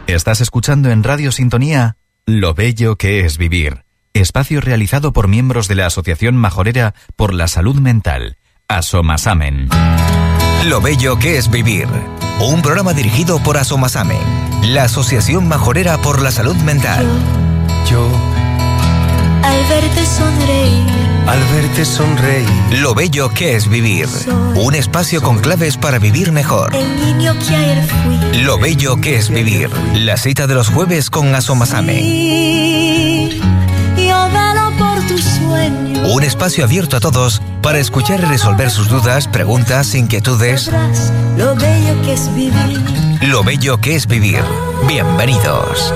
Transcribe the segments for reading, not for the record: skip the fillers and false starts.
Estás escuchando en Radio Sintonía Lo Bello que es Vivir, espacio realizado por miembros de la Asociación Majorera por la Salud Mental, Asomasamen. Lo Bello que es Vivir, un programa dirigido por Asomasamen, la Asociación Majorera por la Salud Mental. Yo, al verte sonreír, Lo Bello que es Vivir, un espacio con claves para vivir mejor. El niño que ayer fui. Lo Bello que es Vivir, la cita de los jueves con Asomasamen. Yo velo por tus sueños. Un espacio abierto a todos para escuchar y resolver sus dudas, preguntas, inquietudes. Lo bello que es vivir. Lo Bello que es Vivir. Bienvenidos.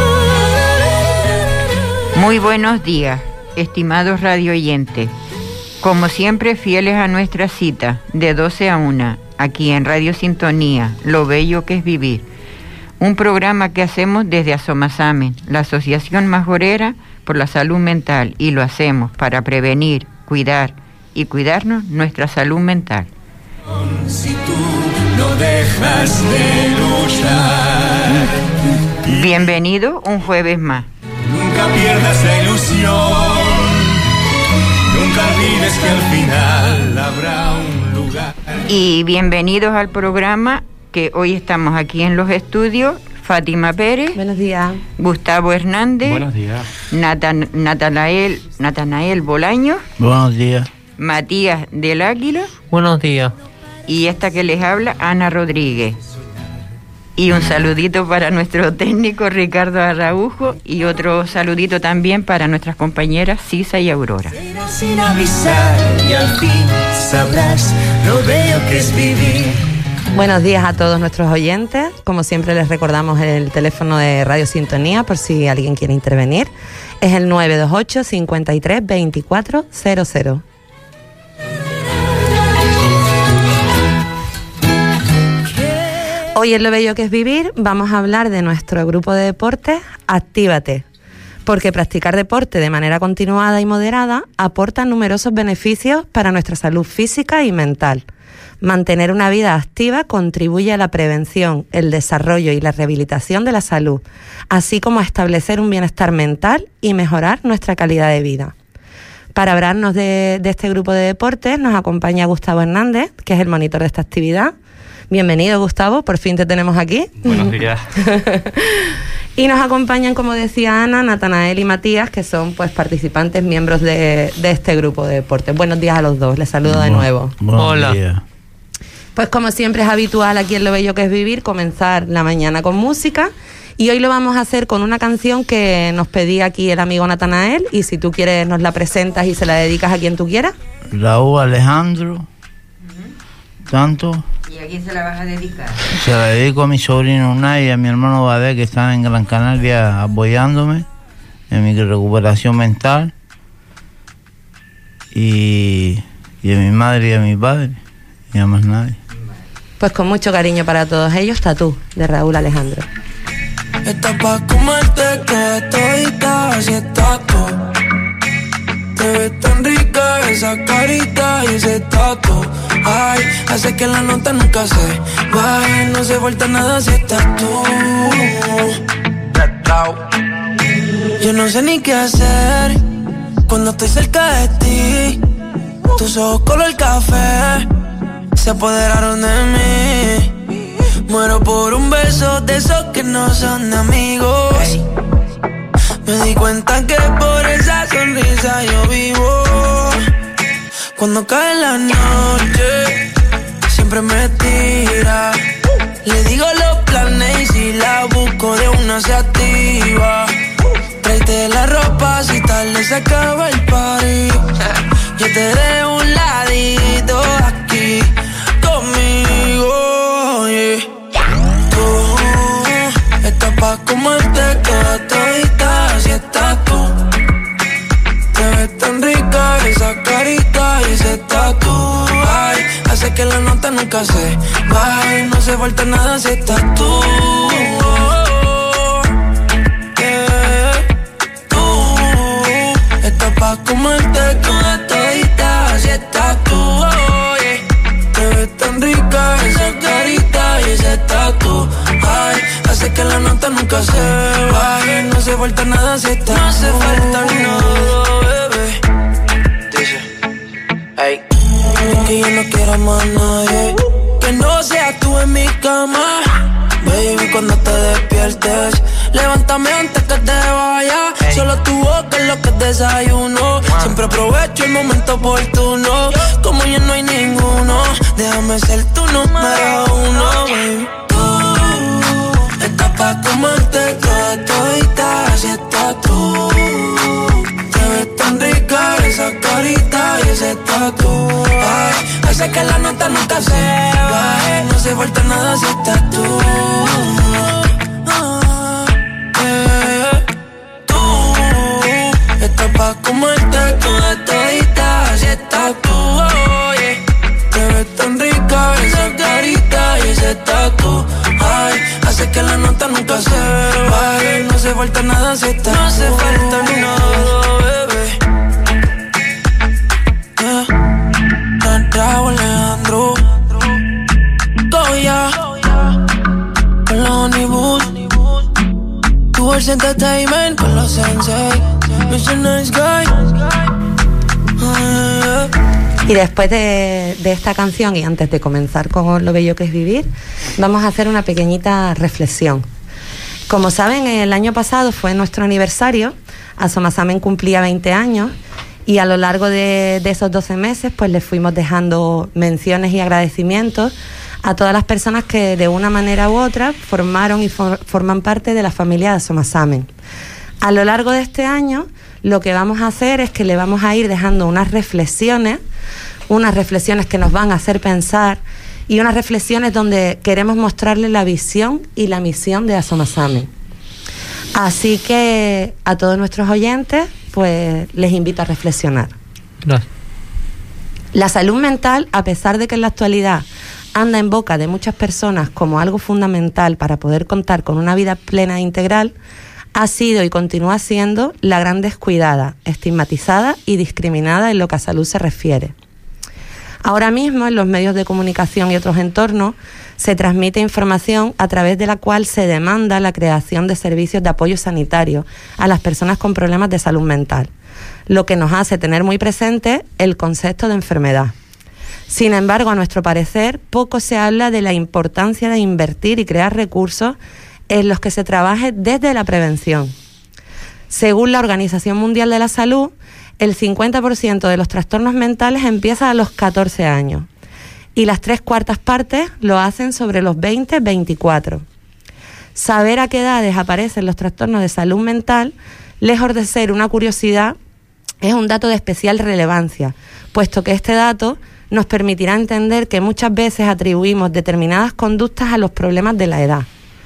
Muy buenos días, estimados radio oyentes. Como siempre, fieles a nuestra cita de 12 a 1, aquí en Radio Sintonía, Lo Bello que es Vivir. Un programa que hacemos desde Asomasamen, la Asociación Majorera por la Salud Mental, y lo hacemos para prevenir, cuidar y cuidarnos nuestra salud mental. si tú no dejas de luchar. Bienvenido un jueves más. Nunca pierdas la ilusión, nunca olvides que al final habrá un lugar. Y bienvenidos al programa que hoy estamos aquí en los estudios. Fátima Pérez. Buenos días. Gustavo Hernández. Buenos días. Natanael Bolaños. Buenos días. Matías del Águila. Buenos días. Y esta que les habla, Ana Rodríguez. Y un saludito para nuestro técnico Ricardo Araujo y otro saludito también para nuestras compañeras Sisa y Aurora. Sin avisar y al fin sabrás lo bello que es vivir. Buenos días a todos nuestros oyentes. Como siempre les recordamos el teléfono de Radio Sintonía por si alguien quiere intervenir. Es el 928 53 24 00. Hoy en Lo Bello que es Vivir vamos a hablar de nuestro grupo de deportes Actívate, porque practicar deporte de manera continuada y moderada aporta numerosos beneficios para nuestra salud física y mental. Mantener una vida activa contribuye a la prevención, el desarrollo y la rehabilitación de la salud, así como a establecer un bienestar mental y mejorar nuestra calidad de vida. Para hablarnos de este grupo de deportes nos acompaña Gustavo Hernández, que es el monitor de esta actividad. Bienvenido, Gustavo, por fin te tenemos aquí. Buenos días. Y nos acompañan, como decía Ana, Natanael y Matías, que son pues participantes, miembros de este grupo de deportes. Buenos días a los dos, les saludo de nuevo. Hola. Días. Pues como siempre es habitual aquí en Lo Bello que es Vivir, comenzar la mañana con música. Y hoy lo vamos a hacer con una canción que nos pedía aquí el amigo Natanael. Y si tú quieres nos la presentas y se la dedicas a quien tú quieras. Raúl Alejandro, tanto. ¿Y a quién se la vas a dedicar? Se la dedico a mi sobrino Unai y a mi hermano Badé, que están en Gran Canaria apoyándome en mi recuperación mental. Y a mi madre y a mi padre, y a más nadie. Pues con mucho cariño para todos ellos, Tatú, de Raúl Alejandro. Estás pa' comerte que todita así está tú. Te ves tan rica esa carita y ese tatu. Ay, hace que la nota nunca se baje. No se falta nada si estás tú. Yo no sé ni qué hacer cuando estoy cerca de ti. Tus ojos color café se apoderaron de mí. Muero por un beso de esos que no son amigos. Hey. Me di cuenta que por esa sonrisa yo vivo. Cuando cae la noche, siempre me tira. Le digo los planes y si la busco de una se activa. Tráete la ropa si tarde se acaba el party. Yo te dejo un ladito aquí conmigo, yeah. Tú estás pa' comerte toda todita, así estás tú. Te ves tan rica esa carita y ese tatu. Ay, hace que la nota nunca se baje. No se falta nada si estás tú. Estás pa' comerte toda todita, así estás tú, oh, yeah. Te ves tan rica esa carita y ese tatu. Ay, hace que la nota nunca se va. No hace falta nada si estás. No hace falta nada, bebé. Dice, hey. Que yo no quiero más nadie que no seas tú en mi cama. Baby, cuando te despiertes, levántame antes que te vayas. Hey. Solo tu boca es lo que desayuno. Siempre aprovecho el momento oportuno. Como ya no hay ninguno, déjame ser tu número uno, baby. Tú estás pa' comerte toda todita, así estás tú. Te ves tan rica esa carita y ese tatu. Ay, hace que la nota nunca se baje. No hace falta nada si estás tú. Tú estás pa' comerte toda todita, así estás tú. Oye, te ves tan rica esa carita y ese tatu. Ay, hace que la nota nunca se baje. No hace falta nada si estás tú. No hace falta nada, bebé. Raúl Alejandro Goya con la Honeywood, Tours Entertainment con los Sensei, Mr. Nice Guy. Y después de esta canción, y antes de comenzar con Lo bello que es vivir, vamos a hacer una pequeñita reflexión. Como saben, el año pasado fue nuestro aniversario. Asomasamen cumplía 20 años. Y a lo largo de esos 12 meses, pues les fuimos dejando menciones y agradecimientos a todas las personas que de una manera u otra formaron y forman parte de la familia de Asomasamen. A lo largo de este año, lo que vamos a hacer es que le vamos a ir dejando unas reflexiones que nos van a hacer pensar y unas reflexiones donde queremos mostrarles la visión y la misión de Asomasamen. Así que a todos nuestros oyentes, pues les invito a reflexionar. Gracias. La salud mental, a pesar de que en la actualidad anda en boca de muchas personas como algo fundamental para poder contar con una vida plena e integral, ha sido y continúa siendo la gran descuidada, estigmatizada y discriminada en lo que a salud se refiere. Ahora mismo, en los medios de comunicación y otros entornos, se transmite información a través de la cual se demanda la creación de servicios de apoyo sanitario a las personas con problemas de salud mental, lo que nos hace tener muy presente el concepto de enfermedad. Sin embargo, a nuestro parecer, poco se habla de la importancia de invertir y crear recursos en los que se trabaje desde la prevención. Según la Organización Mundial de la Salud, el 50% de los trastornos mentales empieza a los 14 años y las 3/4 partes lo hacen sobre los 20-24. Saber a qué edades aparecen los trastornos de salud mental, lejos de ser una curiosidad, es un dato de especial relevancia, puesto que este dato nos permitirá entender que muchas veces atribuimos determinadas conductas a los problemas de la edad.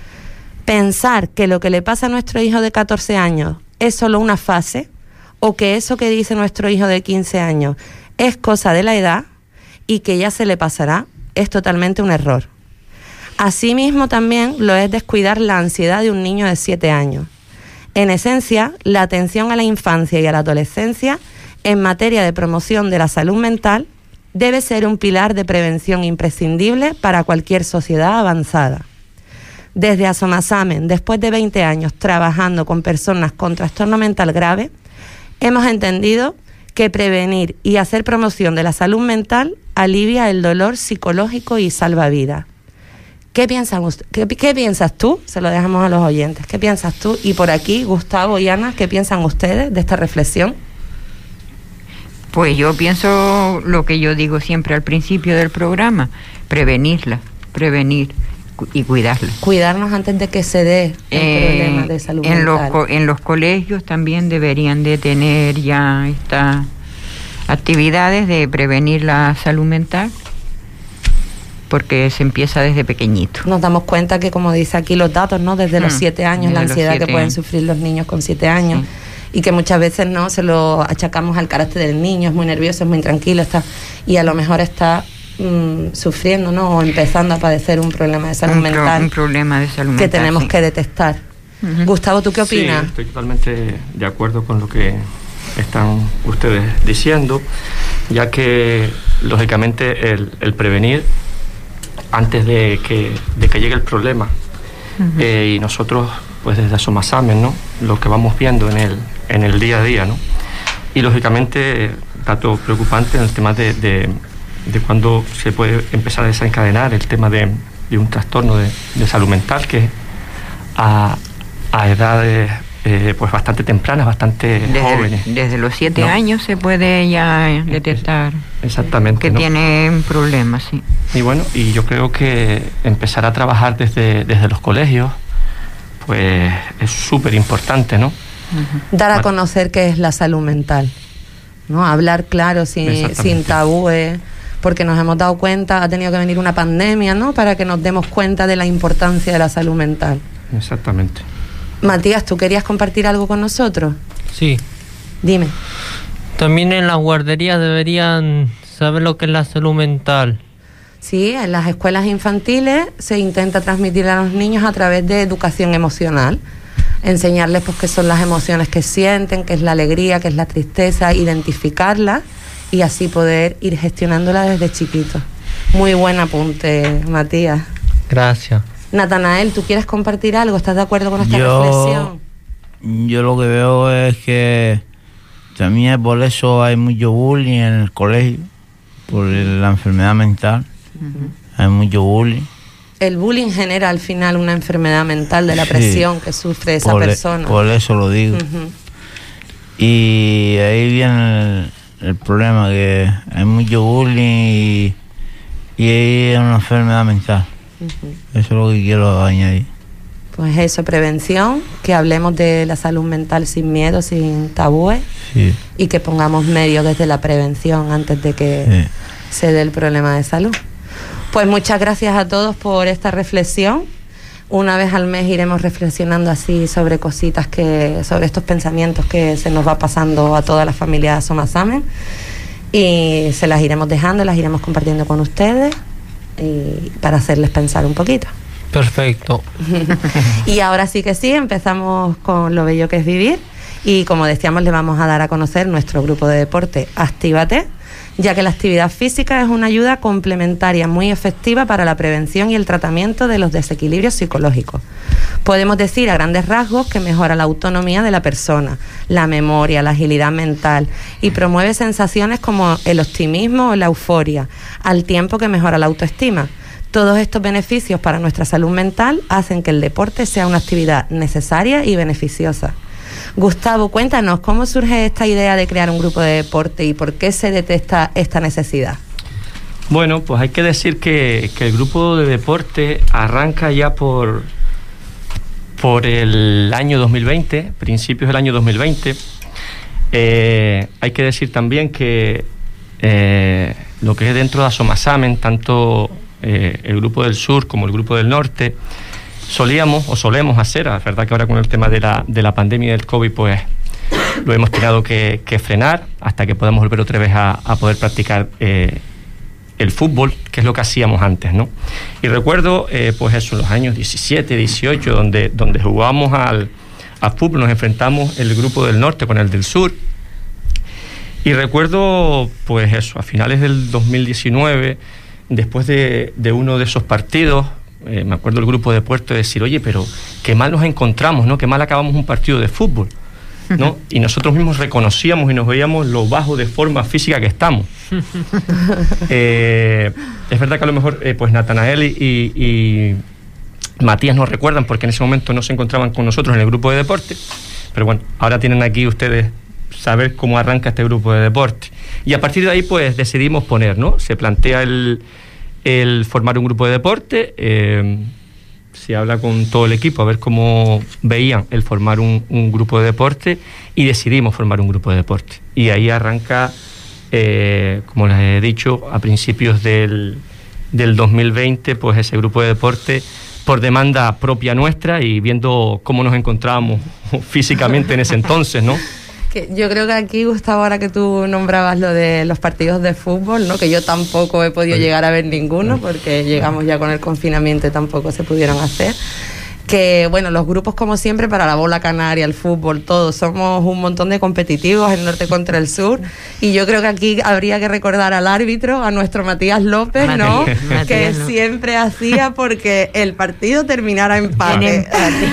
Pensar que lo que le pasa a nuestro hijo de 14 años es solo una fase, o que eso que dice nuestro hijo de 15 años es cosa de la edad y que ya se le pasará, es totalmente un error. Asimismo, también lo es descuidar la ansiedad de un niño de 7 años. En esencia, la atención a la infancia y a la adolescencia en materia de promoción de la salud mental debe ser un pilar de prevención imprescindible para cualquier sociedad avanzada. Desde Asomasamen, después de 20 años trabajando con personas con trastorno mental grave, hemos entendido que prevenir y hacer promoción de la salud mental alivia el dolor psicológico y salva vidas. ¿Qué piensas tú? Se lo dejamos a los oyentes. ¿Qué piensas tú? Y por aquí, Gustavo y Ana, ¿qué piensan ustedes de esta reflexión? Pues yo pienso lo que yo digo siempre al principio del programa, prevenir y cuidarla. Cuidarnos antes de que se dé el problema de salud mental. En los colegios también deberían de tener ya estas actividades de prevenir la salud mental, porque se empieza desde pequeñito. Nos damos cuenta que, como dice aquí los datos, ¿no? Desde los 7 años, la ansiedad que pueden sufrir los niños con 7 años. Sí. Y que muchas veces no se lo achacamos al carácter del niño, es muy nervioso, es muy tranquilo, y a lo mejor está sufriendo, ¿no? O empezando a padecer un problema de salud mental. Un problema de salud mental que tenemos que detectar. Gustavo, ¿tú qué opinas? Sí, estoy totalmente de acuerdo con lo que están ustedes diciendo, ya que lógicamente el prevenir antes de que llegue el problema y nosotros pues desde Asomasamen, ¿no? Lo que vamos viendo en el día a día, ¿no? Y lógicamente, dato preocupante en el tema de cuándo se puede empezar a desencadenar el tema de un trastorno de salud mental, que a edades pues bastante tempranas, bastante jóvenes. Desde los 7 años se puede ya detectar. Exactamente, que tienen problemas, sí. Y bueno, y yo creo que empezar a trabajar desde los colegios, pues es súper importante, ¿no? Dar a conocer qué es la salud mental, ¿no? Hablar claro, sin tabúes, porque nos hemos dado cuenta, ha tenido que venir una pandemia, ¿no? Para que nos demos cuenta de la importancia de la salud mental. Exactamente. Matías, ¿tú querías compartir algo con nosotros? Sí. Dime. También en las guarderías deberían saber lo que es la salud mental. Sí, en las escuelas infantiles se intenta transmitir a los niños a través de educación emocional. Enseñarles pues qué son las emociones que sienten, qué es la alegría, qué es la tristeza, identificarlas y así poder ir gestionándola desde chiquitos. Muy buen apunte, Matías. Gracias. Natanael, ¿tú quieres compartir algo? ¿Estás de acuerdo con esta reflexión? Yo lo que veo es que también por eso hay mucho bullying en el colegio, por la enfermedad mental. Hay mucho bullying. El bullying genera al final una enfermedad mental de la presión que sufre esa persona. Por eso lo digo. Y ahí viene el problema, que hay mucho bullying y ahí es una enfermedad mental. Eso es lo que quiero añadir. Pues eso, prevención, que hablemos de la salud mental sin miedo, sin tabúes, y que pongamos medios desde la prevención antes de que se dé el problema de salud. Pues muchas gracias a todos por esta reflexión. Una vez al mes iremos reflexionando así sobre cositas sobre estos pensamientos que se nos va pasando a toda la familia Asomasamen, y se las iremos dejando, las iremos compartiendo con ustedes y para hacerles pensar un poquito. Perfecto. Y ahora sí que sí, empezamos con Lo Bello que es Vivir, y como decíamos, le vamos a dar a conocer nuestro grupo de deporte Actívate, ya que la actividad física es una ayuda complementaria muy efectiva para la prevención y el tratamiento de los desequilibrios psicológicos. Podemos decir a grandes rasgos que mejora la autonomía de la persona, la memoria, la agilidad mental, y promueve sensaciones como el optimismo o la euforia, al tiempo que mejora la autoestima. Todos estos beneficios para nuestra salud mental hacen que el deporte sea una actividad necesaria y beneficiosa. Gustavo, cuéntanos, ¿cómo surge esta idea de crear un grupo de deporte y por qué se detecta esta necesidad? Bueno, pues hay que decir que el grupo de deporte arranca ya por el año 2020, principios del año 2020. Hay que decir también que lo que es dentro de Asomasamen, tanto el grupo del sur como el grupo del norte, solemos hacer, la verdad que ahora con el tema de la pandemia del COVID, pues lo hemos tenido que frenar hasta que podamos volver otra vez a poder practicar el fútbol, que es lo que hacíamos antes, ¿no? Y recuerdo, pues eso, en los años 17, 18, donde jugábamos al fútbol, nos enfrentamos el grupo del norte con el del sur. Y recuerdo, pues eso, a finales del 2019, después de uno de esos partidos, me acuerdo el grupo de Puerto decir, oye, pero qué mal nos encontramos, ¿no? Qué mal acabamos un partido de fútbol, ¿no? Y nosotros mismos reconocíamos y nos veíamos lo bajo de forma física que estamos. Es verdad que a lo mejor pues Natanael y Matías nos recuerdan porque en ese momento no se encontraban con nosotros en el grupo de deporte, pero bueno, ahora tienen aquí ustedes saber cómo arranca este grupo de deporte. Y a partir de ahí pues decidimos poner, ¿no? Se plantea el formar un grupo de deporte, se habla con todo el equipo a ver cómo veían el formar un grupo de deporte, y decidimos formar un grupo de deporte. Y ahí arranca, como les he dicho, a principios del 2020, pues ese grupo de deporte por demanda propia nuestra y viendo cómo nos encontrábamos físicamente en ese entonces, ¿no? Yo creo que aquí, Gustavo, ahora que tú nombrabas lo de los partidos de fútbol, ¿no? Que yo tampoco he podido llegar a ver ninguno porque llegamos ya con el confinamiento y tampoco se pudieron hacer. que bueno, los grupos como siempre para la bola canaria, el fútbol, todos somos un montón de competitivos, el norte contra el sur, y yo creo que aquí habría que recordar al árbitro, a nuestro Matías López, ¿no? Que siempre hacía porque el partido terminara empate.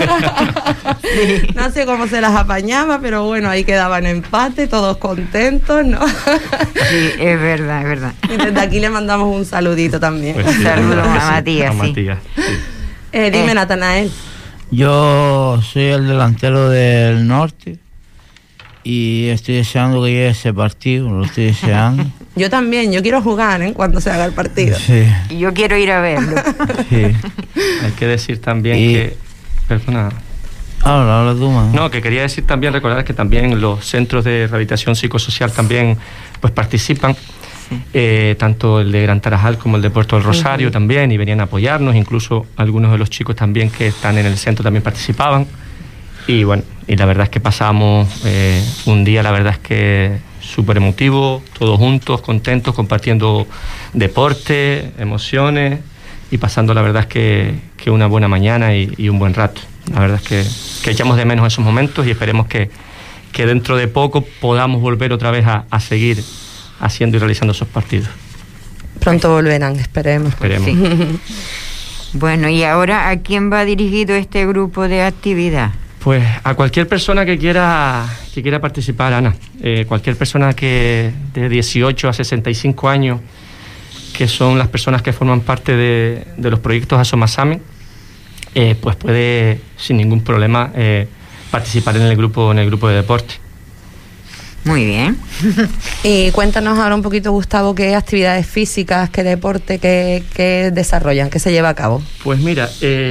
No sé cómo se las apañaba, pero bueno, ahí quedaban empate, todos contentos, ¿no? Sí, es verdad, es verdad. Y desde aquí le mandamos un saludito también. Pues sí, Saludos a Matías. sí. Dime, Natanael. Yo soy el delantero del norte y estoy deseando que llegue ese partido, lo estoy deseando. Yo también, yo quiero jugar, cuando se haga el partido. Sí. Y yo quiero ir a verlo. Sí. Hay que decir también que... Perdona. Habla tú, man. No, que quería decir también, recordar que también los centros de rehabilitación psicosocial también pues participan, tanto el de Gran Tarajal como el de Puerto del Rosario también, y venían a apoyarnos, incluso algunos de los chicos también que están en el centro también participaban, y bueno, y la verdad es que pasamos un día, la verdad es que súper emotivo, todos juntos, contentos, compartiendo deporte, emociones, y pasando la verdad es que una buena mañana y un buen rato. La verdad es que echamos de menos esos momentos y esperemos que dentro de poco podamos volver otra vez a seguir haciendo y realizando esos partidos. Pronto volverán, esperemos. Esperemos. Sí. Bueno, y ahora, ¿a quién va dirigido este grupo de actividad? Pues a cualquier persona que quiera participar, Ana. Cualquier persona que de 18 a 65 años, que son las personas que forman parte de los proyectos Asomasamen, pues puede sin ningún problema participar en el grupo de deporte. Muy bien. Y cuéntanos ahora un poquito, Gustavo, qué actividades físicas, qué deporte, qué desarrollan, qué se lleva a cabo. Pues mira,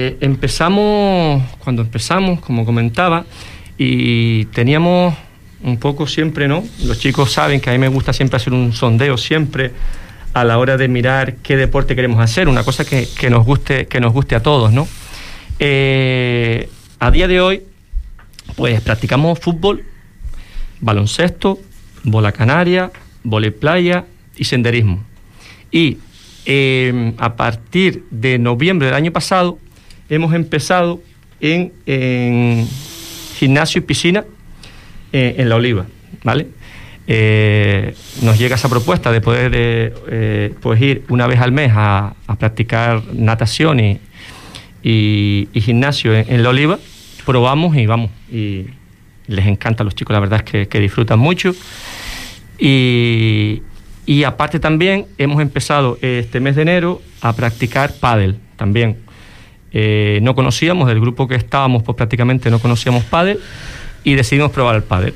cuando empezamos, como comentaba, y teníamos un poco siempre, ¿no? Los chicos saben que a mí me gusta siempre hacer un sondeo siempre a la hora de mirar qué deporte queremos hacer, una cosa que nos guste a todos, ¿no? A día de hoy, pues practicamos fútbol, baloncesto, bola canaria, vóley playa y senderismo. Y a partir de noviembre del año pasado hemos empezado en gimnasio y piscina en La Oliva, ¿vale? Nos llega esa propuesta de poder pues ir una vez al mes a practicar natación y gimnasio en La Oliva. Probamos y vamos, y les encanta a los chicos, la verdad es que disfrutan mucho. Y aparte también hemos empezado este mes de enero a practicar pádel también. No conocíamos, del grupo que estábamos, pues prácticamente no conocíamos pádel, y decidimos probar el pádel.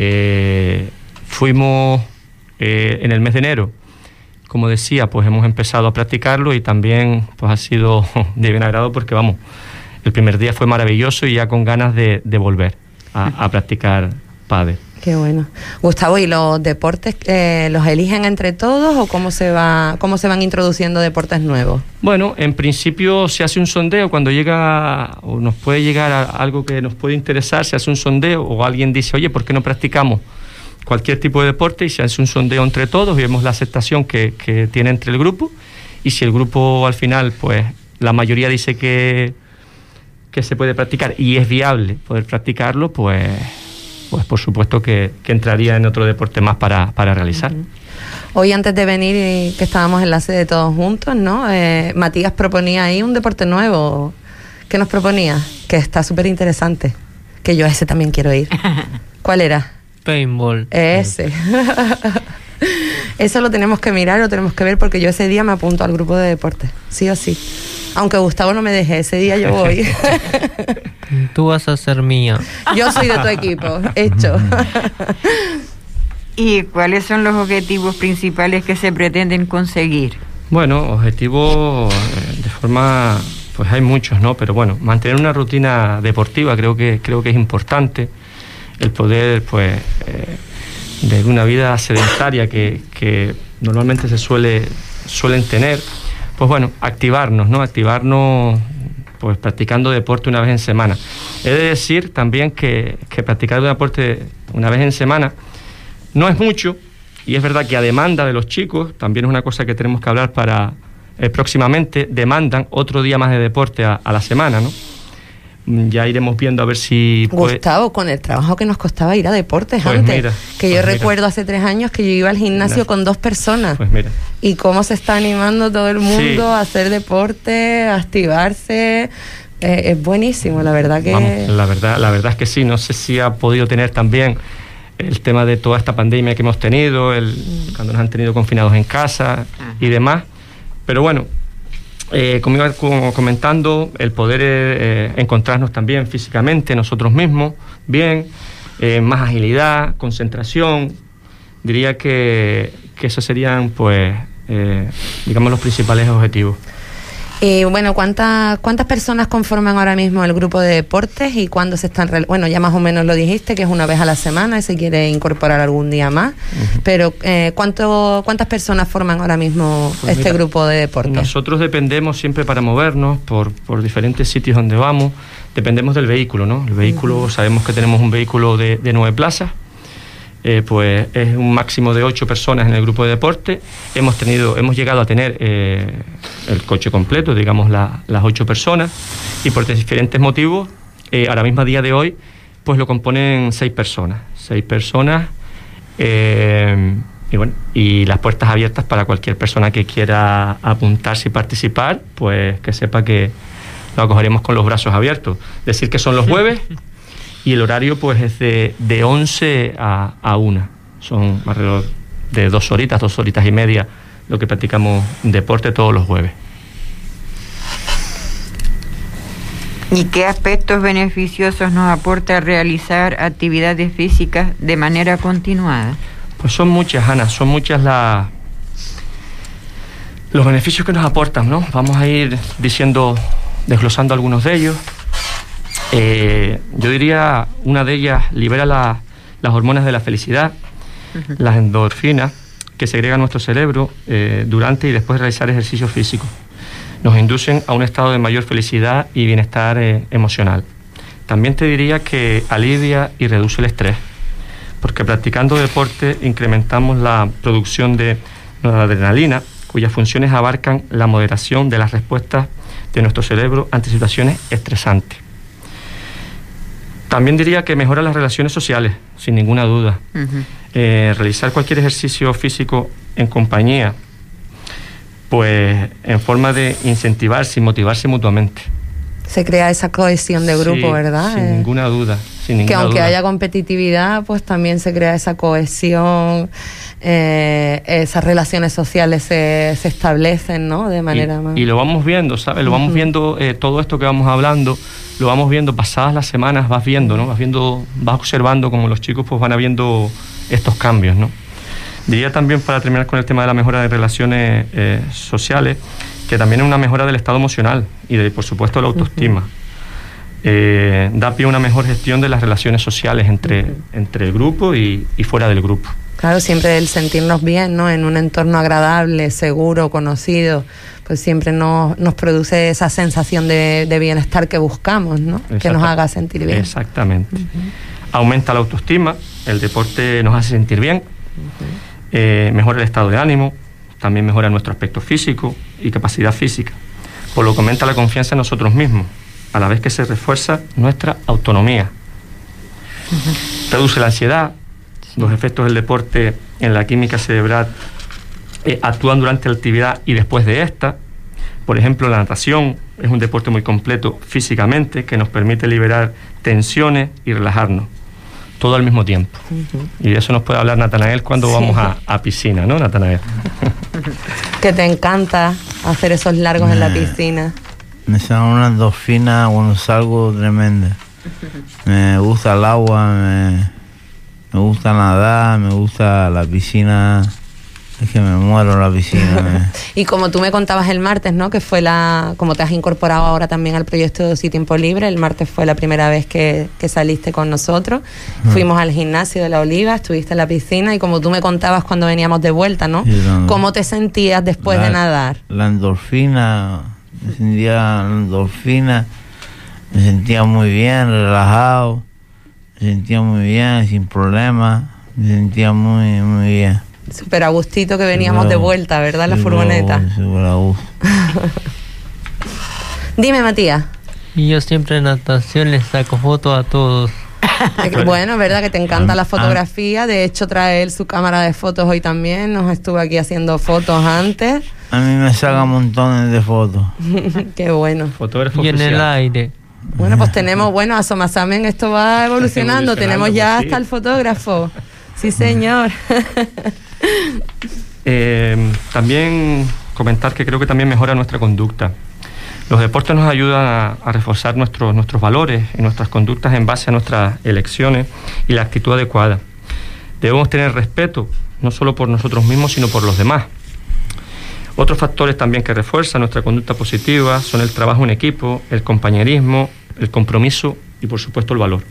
Fuimos en el mes de enero, como decía, pues hemos empezado a practicarlo, y también pues ha sido de bien agrado, porque vamos, el primer día fue maravilloso y ya con ganas de volver a practicar pádel. Qué bueno. Gustavo, ¿y los deportes los eligen entre todos o cómo se van introduciendo deportes nuevos? Bueno, en principio se hace un sondeo cuando llega, o nos puede llegar a algo que nos puede interesar, se hace un sondeo, o alguien dice, oye, ¿por qué no practicamos cualquier tipo de deporte? Y se hace un sondeo entre todos y vemos la aceptación que tiene entre el grupo, y si el grupo al final, pues la mayoría dice que se puede practicar y es viable poder practicarlo, pues por supuesto que entraría en otro deporte más para realizar. Hoy, antes de venir, que estábamos en la sede todos juntos, ¿no? Matías proponía ahí un deporte nuevo. ¿Qué nos proponía? Que está súper interesante, que yo a ese también quiero ir. ¿Cuál era? Paintball. Ese. Eso lo tenemos que mirar, lo tenemos que ver, porque yo ese día me apunto al grupo de deporte, sí o sí. Aunque Gustavo no me deje, ese día yo voy. Tú vas a ser mía. Yo soy de tu equipo, hecho. ¿Y cuáles son los objetivos principales que se pretenden conseguir? Bueno, objetivos de forma, pues hay muchos, ¿no? Pero bueno, mantener una rutina deportiva creo que es importante. El poder, pues, de una vida sedentaria que normalmente se suelen tener. Pues bueno, activarnos, ¿no? Activarnos, pues practicando deporte una vez en semana. He de decir también que practicar deporte una vez en semana no es mucho, y es verdad que a demanda de los chicos, también es una cosa que tenemos que hablar para próximamente, demandan otro día más de deporte a la semana, ¿no? ya iremos viendo a ver si... Gustavo, con el trabajo que nos costaba ir a deportes pues antes, mira, que yo recuerdo hace 3 años que yo iba al gimnasio con 2 personas. Pues mira. Y cómo se está animando todo el mundo a hacer deporte, a activarse. Es buenísimo, la verdad que... Vamos, la verdad es que sí. No sé si ha podido tener también el tema de toda esta pandemia que hemos tenido, cuando nos han tenido confinados en casa y demás. Pero bueno, como iba comentando, el poder encontrarnos también físicamente nosotros mismos, bien, más agilidad, concentración, diría que esos serían, pues, digamos, los principales objetivos. Y bueno, ¿cuántas personas conforman ahora mismo el grupo de deportes y cuándo se están... Bueno, ya más o menos lo dijiste, que es una vez a la semana y se quiere incorporar algún día más, pero ¿cuántas personas forman ahora mismo grupo de deportes? Nosotros dependemos siempre para movernos por diferentes sitios donde vamos, dependemos del vehículo, ¿no? El vehículo, sabemos que tenemos un vehículo de 9 plazas, pues es un máximo de 8 personas en el grupo de deporte. Hemos llegado a tener el coche completo, digamos las 8 personas, y por diferentes motivos, ahora mismo a día de hoy, pues lo componen 6 personas. 6 personas, y bueno, y las puertas abiertas para cualquier persona que quiera apuntarse y participar, pues que sepa que lo acogeremos con los brazos abiertos. Decir que son los jueves. Y el horario pues es de 11 a 1. Son alrededor de 2 horitas y media lo que practicamos deporte todos los jueves. ¿Y qué aspectos beneficiosos nos aporta realizar actividades físicas de manera continuada? Pues son muchas, Ana, son muchas los beneficios que nos aportan, ¿no? Vamos a ir desglosando algunos de ellos. Yo diría, una de ellas libera las hormonas de la felicidad, las endorfinas que segrega nuestro cerebro durante y después de realizar ejercicio físico. Nos inducen a un estado de mayor felicidad y bienestar emocional. También te diría que alivia y reduce el estrés, porque practicando deporte incrementamos la producción de adrenalina, cuyas funciones abarcan la moderación de las respuestas de nuestro cerebro ante situaciones estresantes. También diría que mejora las relaciones sociales, sin ninguna duda. Realizar cualquier ejercicio físico en compañía, pues en forma de incentivarse y motivarse mutuamente. Se crea esa cohesión de grupo, sí, ¿verdad? Sin ninguna duda. Que aunque haya competitividad, pues también se crea esa cohesión, esas relaciones sociales se establecen, ¿no? De manera más... Y lo vamos viendo, ¿sabes? Lo vamos viendo, todo esto que vamos hablando, lo vamos viendo pasadas las semanas, vas viendo, ¿no? Vas observando como los chicos pues van habiendo estos cambios, ¿no? Diría también, para terminar con el tema de la mejora de relaciones sociales, que también es una mejora del estado emocional y por supuesto, la autoestima. Da pie a una mejor gestión de las relaciones sociales entre el grupo y fuera del grupo. Claro, siempre el sentirnos bien, ¿no? En un entorno agradable, seguro, conocido, pues siempre nos produce esa sensación de bienestar que buscamos, ¿no? Que nos haga sentir bien. Exactamente. Aumenta la autoestima, el deporte nos hace sentir bien, mejora el estado de ánimo, también mejora nuestro aspecto físico y capacidad física, por lo que aumenta la confianza en nosotros mismos, a la vez que se refuerza nuestra autonomía. Reduce la ansiedad. Los efectos del deporte en la química cerebral actúan durante la actividad y después de esta. Por ejemplo, la natación es un deporte muy completo físicamente que nos permite liberar tensiones y relajarnos, todo al mismo tiempo. Y de eso nos puede hablar Natanael cuando vamos a piscina, ¿no, Natanael? Que te encanta hacer esos largos en la piscina. Me salen unas endorfinas cuando salgo tremenda. Me gusta el agua, me gusta nadar, me gusta la piscina. Es que me muero en la piscina. Y como tú me contabas el martes, ¿no? Que fue como te has incorporado ahora también al proyecto de Ocio y Tiempo Libre, el martes fue la primera vez que saliste con nosotros. Fuimos al gimnasio de La Oliva, estuviste en la piscina y como tú me contabas cuando veníamos de vuelta, ¿no? ¿Cómo te sentías después de nadar? La endorfina, me sentía muy bien, relajado, me sentía muy bien, sin problemas, me sentía muy, muy bien. Súper a gustito que veníamos de vuelta, ¿verdad? La furgoneta. Súper a gusto. Dime, Matías. Y yo siempre en natación les saco fotos a todos. Bueno, es verdad que te encanta la fotografía. De hecho, trae él su cámara de fotos hoy también. Nos estuvo aquí haciendo fotos antes. A mí me sacan montones de fotos. Qué bueno. Fotógrafo Y en el aire. Bueno, pues tenemos, a Somasamen esto va evolucionando. Tenemos ya hasta el fotógrafo. Sí, señor. También comentar que creo que también mejora nuestra conducta. Los deportes nos ayudan a reforzar nuestros valores y nuestras conductas en base a nuestras elecciones y la actitud adecuada. Debemos tener respeto, no solo por nosotros mismos, sino por los demás. Otros factores también que refuerzan nuestra conducta positiva son el trabajo en equipo, el compañerismo, el compromiso y, por supuesto, el valor.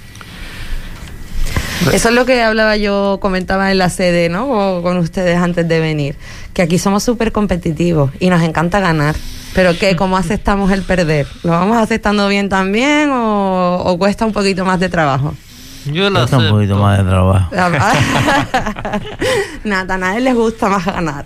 Eso es lo que comentaba en la sede, ¿no? Con ustedes antes de venir, que aquí somos súper competitivos y nos encanta ganar. Pero ¿cómo aceptamos el perder? ¿Lo vamos aceptando bien también o cuesta un poquito más de trabajo? Yo lo acepto. Un poquito más de trabajo. A él les gusta más ganar.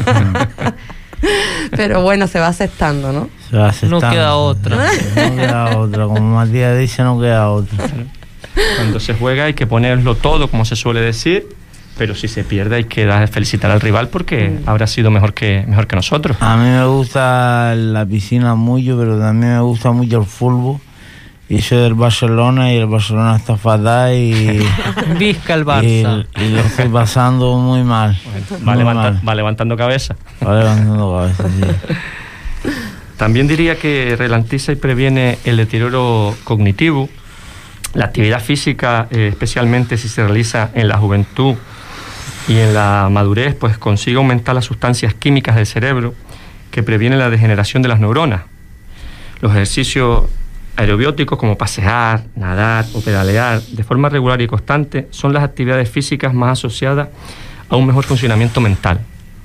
Pero bueno, se va aceptando, ¿no? Se va aceptando. No queda otra. No queda otra. Como Matías dice, no queda otra. Cuando se juega hay que ponerlo todo, como se suele decir, pero si se pierde hay que felicitar al rival porque habrá sido mejor que nosotros. A mí me gusta la piscina mucho, pero también me gusta mucho el fútbol. Y soy del Barcelona y el Barcelona está fatal y... Vizca el Barça. Y lo estoy pasando muy mal. Va levantando cabeza. Va levantando cabeza, sí. También diría que ralentiza y previene el deterioro cognitivo. La actividad física, especialmente si se realiza en la juventud y en la madurez, pues consigue aumentar las sustancias químicas del cerebro que previenen la degeneración de las neuronas. Los ejercicios aerobióticos como pasear, nadar o pedalear de forma regular y constante son las actividades físicas más asociadas a un mejor funcionamiento mental.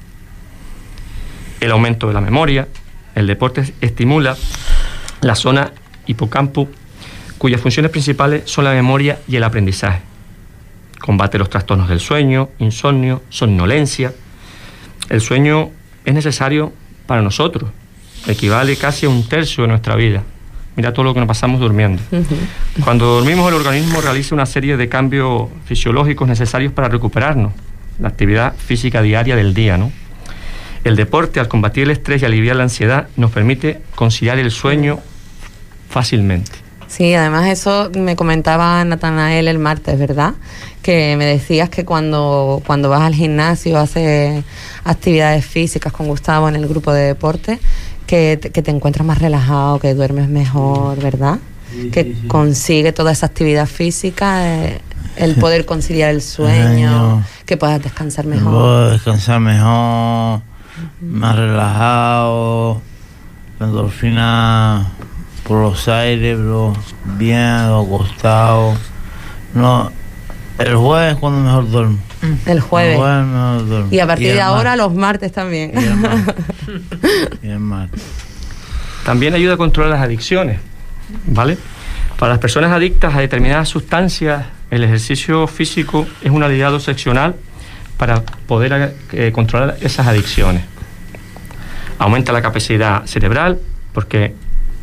El aumento de la memoria, el deporte estimula la zona hipocampo, cuyas funciones principales son la memoria y el aprendizaje. Combate los trastornos del sueño, insomnio, somnolencia. El sueño es necesario para nosotros, equivale casi a 1/3 de nuestra vida. Mira todo lo que nos pasamos durmiendo. Cuando dormimos, el organismo realiza una serie de cambios fisiológicos necesarios para recuperarnos, la actividad física diaria del día, ¿no? El deporte, al combatir el estrés y aliviar la ansiedad, nos permite conciliar el sueño fácilmente. Sí, además eso me comentaba Natanael el martes, ¿verdad? Que me decías que cuando vas al gimnasio, haces actividades físicas con Gustavo en el grupo de deporte, que te encuentras más relajado, que duermes mejor, ¿verdad? Sí, que consigue toda esa actividad física, el poder conciliar el sueño, que puedas descansar mejor. Puedo descansar mejor, más relajado, la endorfina por los aires, bro, bien acostado. No, el jueves es cuando mejor duermo. El jueves mejor duermo. Y a partir de ahora los martes también. Y el martes. También ayuda a controlar las adicciones, ¿vale? Para las personas adictas a determinadas sustancias, el ejercicio físico es un aliado excepcional para poder controlar esas adicciones. Aumenta la capacidad cerebral porque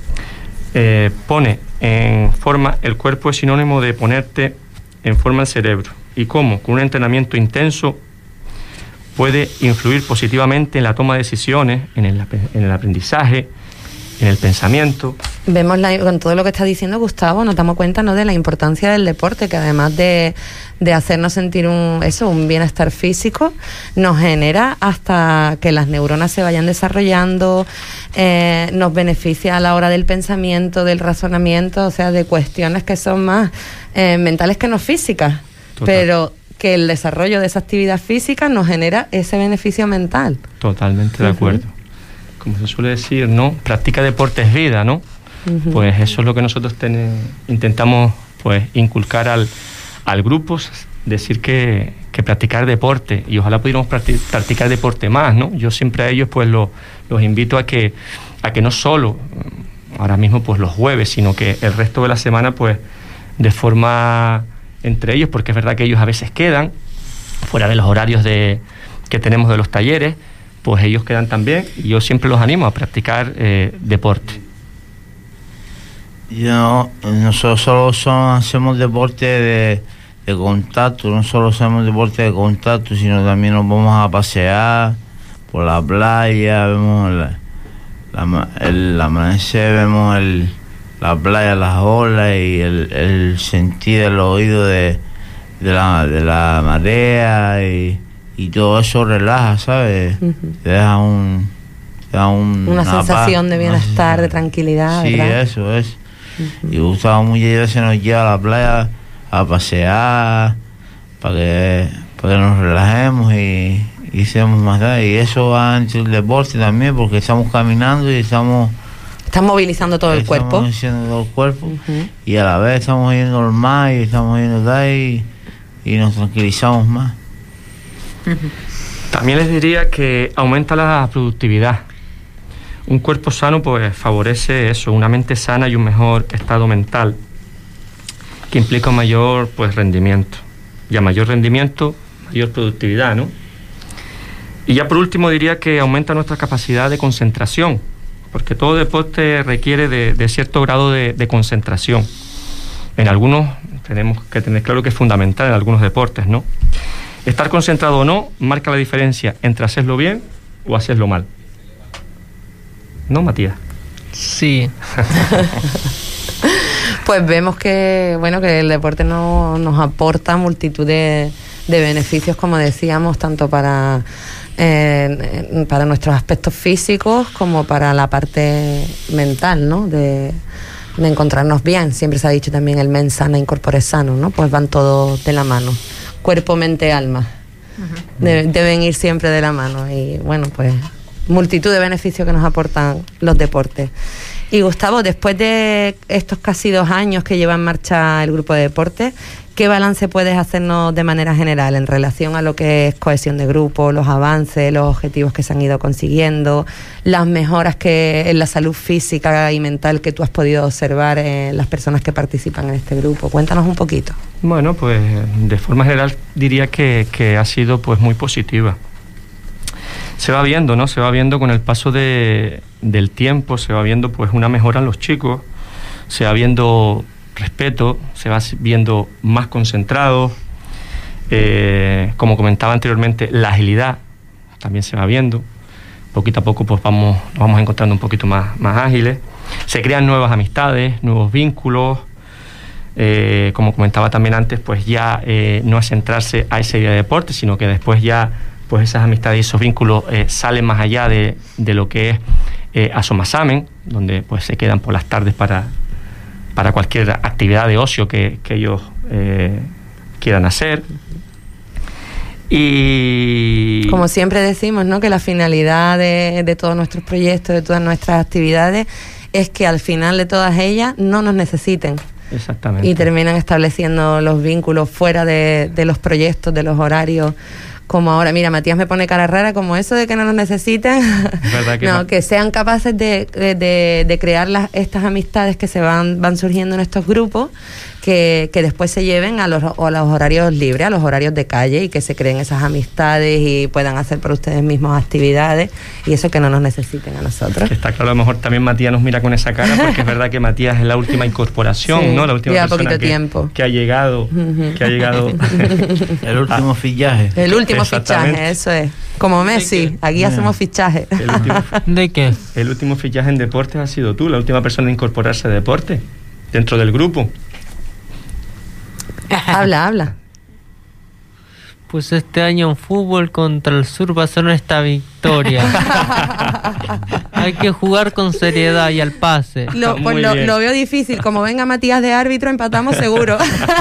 pone en forma, el cuerpo es sinónimo de ponerte en forma el cerebro. ¿Y cómo? Con un entrenamiento intenso puede influir positivamente en la toma de decisiones, en el aprendizaje, en el pensamiento. Vemos con todo lo que está diciendo Gustavo, nos damos cuenta, ¿no?, de la importancia del deporte, que además de hacernos sentir un bienestar físico, nos genera hasta que las neuronas se vayan desarrollando, nos beneficia a la hora del pensamiento, del razonamiento, o sea, de cuestiones que son más mentales que no físicas. Total. Pero que el desarrollo de esa actividad física nos genera ese beneficio mental. Totalmente de acuerdo. Como se suele decir, ¿no? Practica deporte es vida, ¿no? Pues eso es lo que nosotros intentamos, pues, inculcar al grupo, decir que practicar deporte, y ojalá pudiéramos practicar deporte más, ¿no? Yo siempre a ellos pues los invito a que no solo ahora mismo pues los jueves, sino que el resto de la semana pues de forma entre ellos, porque es verdad que ellos a veces quedan fuera de los horarios que tenemos de los talleres, pues ellos quedan también, y yo siempre los animo a practicar deporte. Nosotros solo hacemos deporte de contacto, no solo hacemos deporte de contacto, sino también nos vamos a pasear por la playa, vemos el amanecer, vemos la playa, las olas y el sentir el oído de la marea y todo eso relaja, ¿sabes? Te da una sensación paz, de bienestar, de tranquilidad, sí, ¿verdad? eso es. Y Gustavo muchas veces nos lleva a la playa a pasear para que nos relajemos y hacemos más nada. Y eso va entre el deporte también, porque estamos caminando y estamos movilizando todo el cuerpo. Estamos movilizando todo el cuerpo y a la vez estamos yendo al mar y estamos yendo ahí y nos tranquilizamos más. También les diría que aumenta la productividad. Un cuerpo sano pues favorece eso, una mente sana y un mejor estado mental, que implica un mayor pues rendimiento. Y a mayor rendimiento, mayor productividad, ¿no? Y ya por último diría que aumenta nuestra capacidad de concentración, porque todo deporte requiere de cierto grado de concentración. En algunos tenemos que tener claro que es fundamental en algunos deportes, ¿no? Estar concentrado o no marca la diferencia entre hacerlo bien o hacerlo mal. ¿No, Matías? Sí. Pues vemos que el deporte nos aporta multitud de beneficios, como decíamos, tanto para nuestros aspectos físicos como para la parte mental, ¿no? De encontrarnos bien. Siempre se ha dicho también el mens sana, incorpore sano, ¿no? Pues van todos de la mano. Cuerpo, mente, alma. Deben ir siempre de la mano. Y bueno, pues multitud de beneficios que nos aportan los deportes. Y Gustavo, después de estos casi 2 años que lleva en marcha el grupo de deportes, ¿qué balance puedes hacernos de manera general en relación a lo que es cohesión de grupo, los avances, los objetivos que se han ido consiguiendo, las mejoras en la salud física y mental que tú has podido observar en las personas que participan en este grupo? Cuéntanos un poquito. Bueno, pues de forma general diría que ha sido pues muy positiva. Se va viendo, ¿no? Se va viendo con el paso del tiempo, se va viendo pues una mejora en los chicos, se va viendo respeto, se va viendo más concentrados, como comentaba anteriormente, la agilidad también se va viendo, poquito a poco pues nos vamos encontrando un poquito más ágiles, se crean nuevas amistades, nuevos vínculos, como comentaba también antes, pues ya no es centrarse a ese día de deporte, sino que después ya pues esas amistades y esos vínculos salen más allá de lo que es Asomasamen, donde pues se quedan por las tardes para cualquier actividad de ocio que ellos quieran hacer. Y como siempre decimos, ¿no? Que la finalidad de todos nuestros proyectos, de todas nuestras actividades, es que al final de todas ellas no nos necesiten. Exactamente. Y terminan estableciendo los vínculos fuera de los proyectos, de los horarios. Como ahora, mira, Matías me pone cara rara, como eso de que no nos necesiten. ¿Verdad que no, que sean capaces de crear estas amistades que se van surgiendo en estos grupos, que después se lleven a los horarios libres, a los horarios de calle, y que se creen esas amistades y puedan hacer por ustedes mismos actividades, y eso que no nos necesiten a nosotros. Está claro, a lo mejor también Matías nos mira con esa cara, porque es verdad que Matías es la última incorporación, sí, ¿no? La última persona que ha llegado. El último fichaje. El último fichaje, eso es. Como Messi, aquí hacemos fichaje. ¿De qué? El último fichaje en deportes ha sido tú, la última persona en incorporarse a deporte dentro del grupo. Habla. Pues este año en fútbol contra el Sur va a ser esta victoria. Hay que jugar con seriedad y al pase. Lo veo difícil. Como venga Matías de árbitro, empatamos seguro.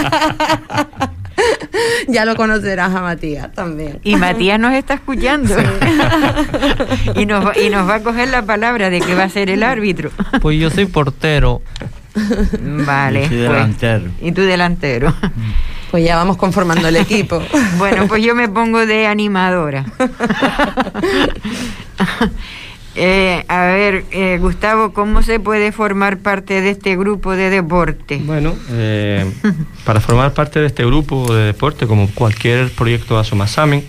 Ya lo conocerás a Matías también. Y Matías nos está escuchando. Sí. y nos va a coger la palabra de que va a ser el árbitro. Pues yo soy portero. Vale. Y delantero. Y tú delantero. Pues ya vamos conformando el equipo. Bueno, pues yo me pongo de animadora. A ver, Gustavo, ¿cómo se puede formar parte de este grupo de deporte? Bueno, para formar parte de este grupo de deporte, como cualquier proyecto de Asomasamen,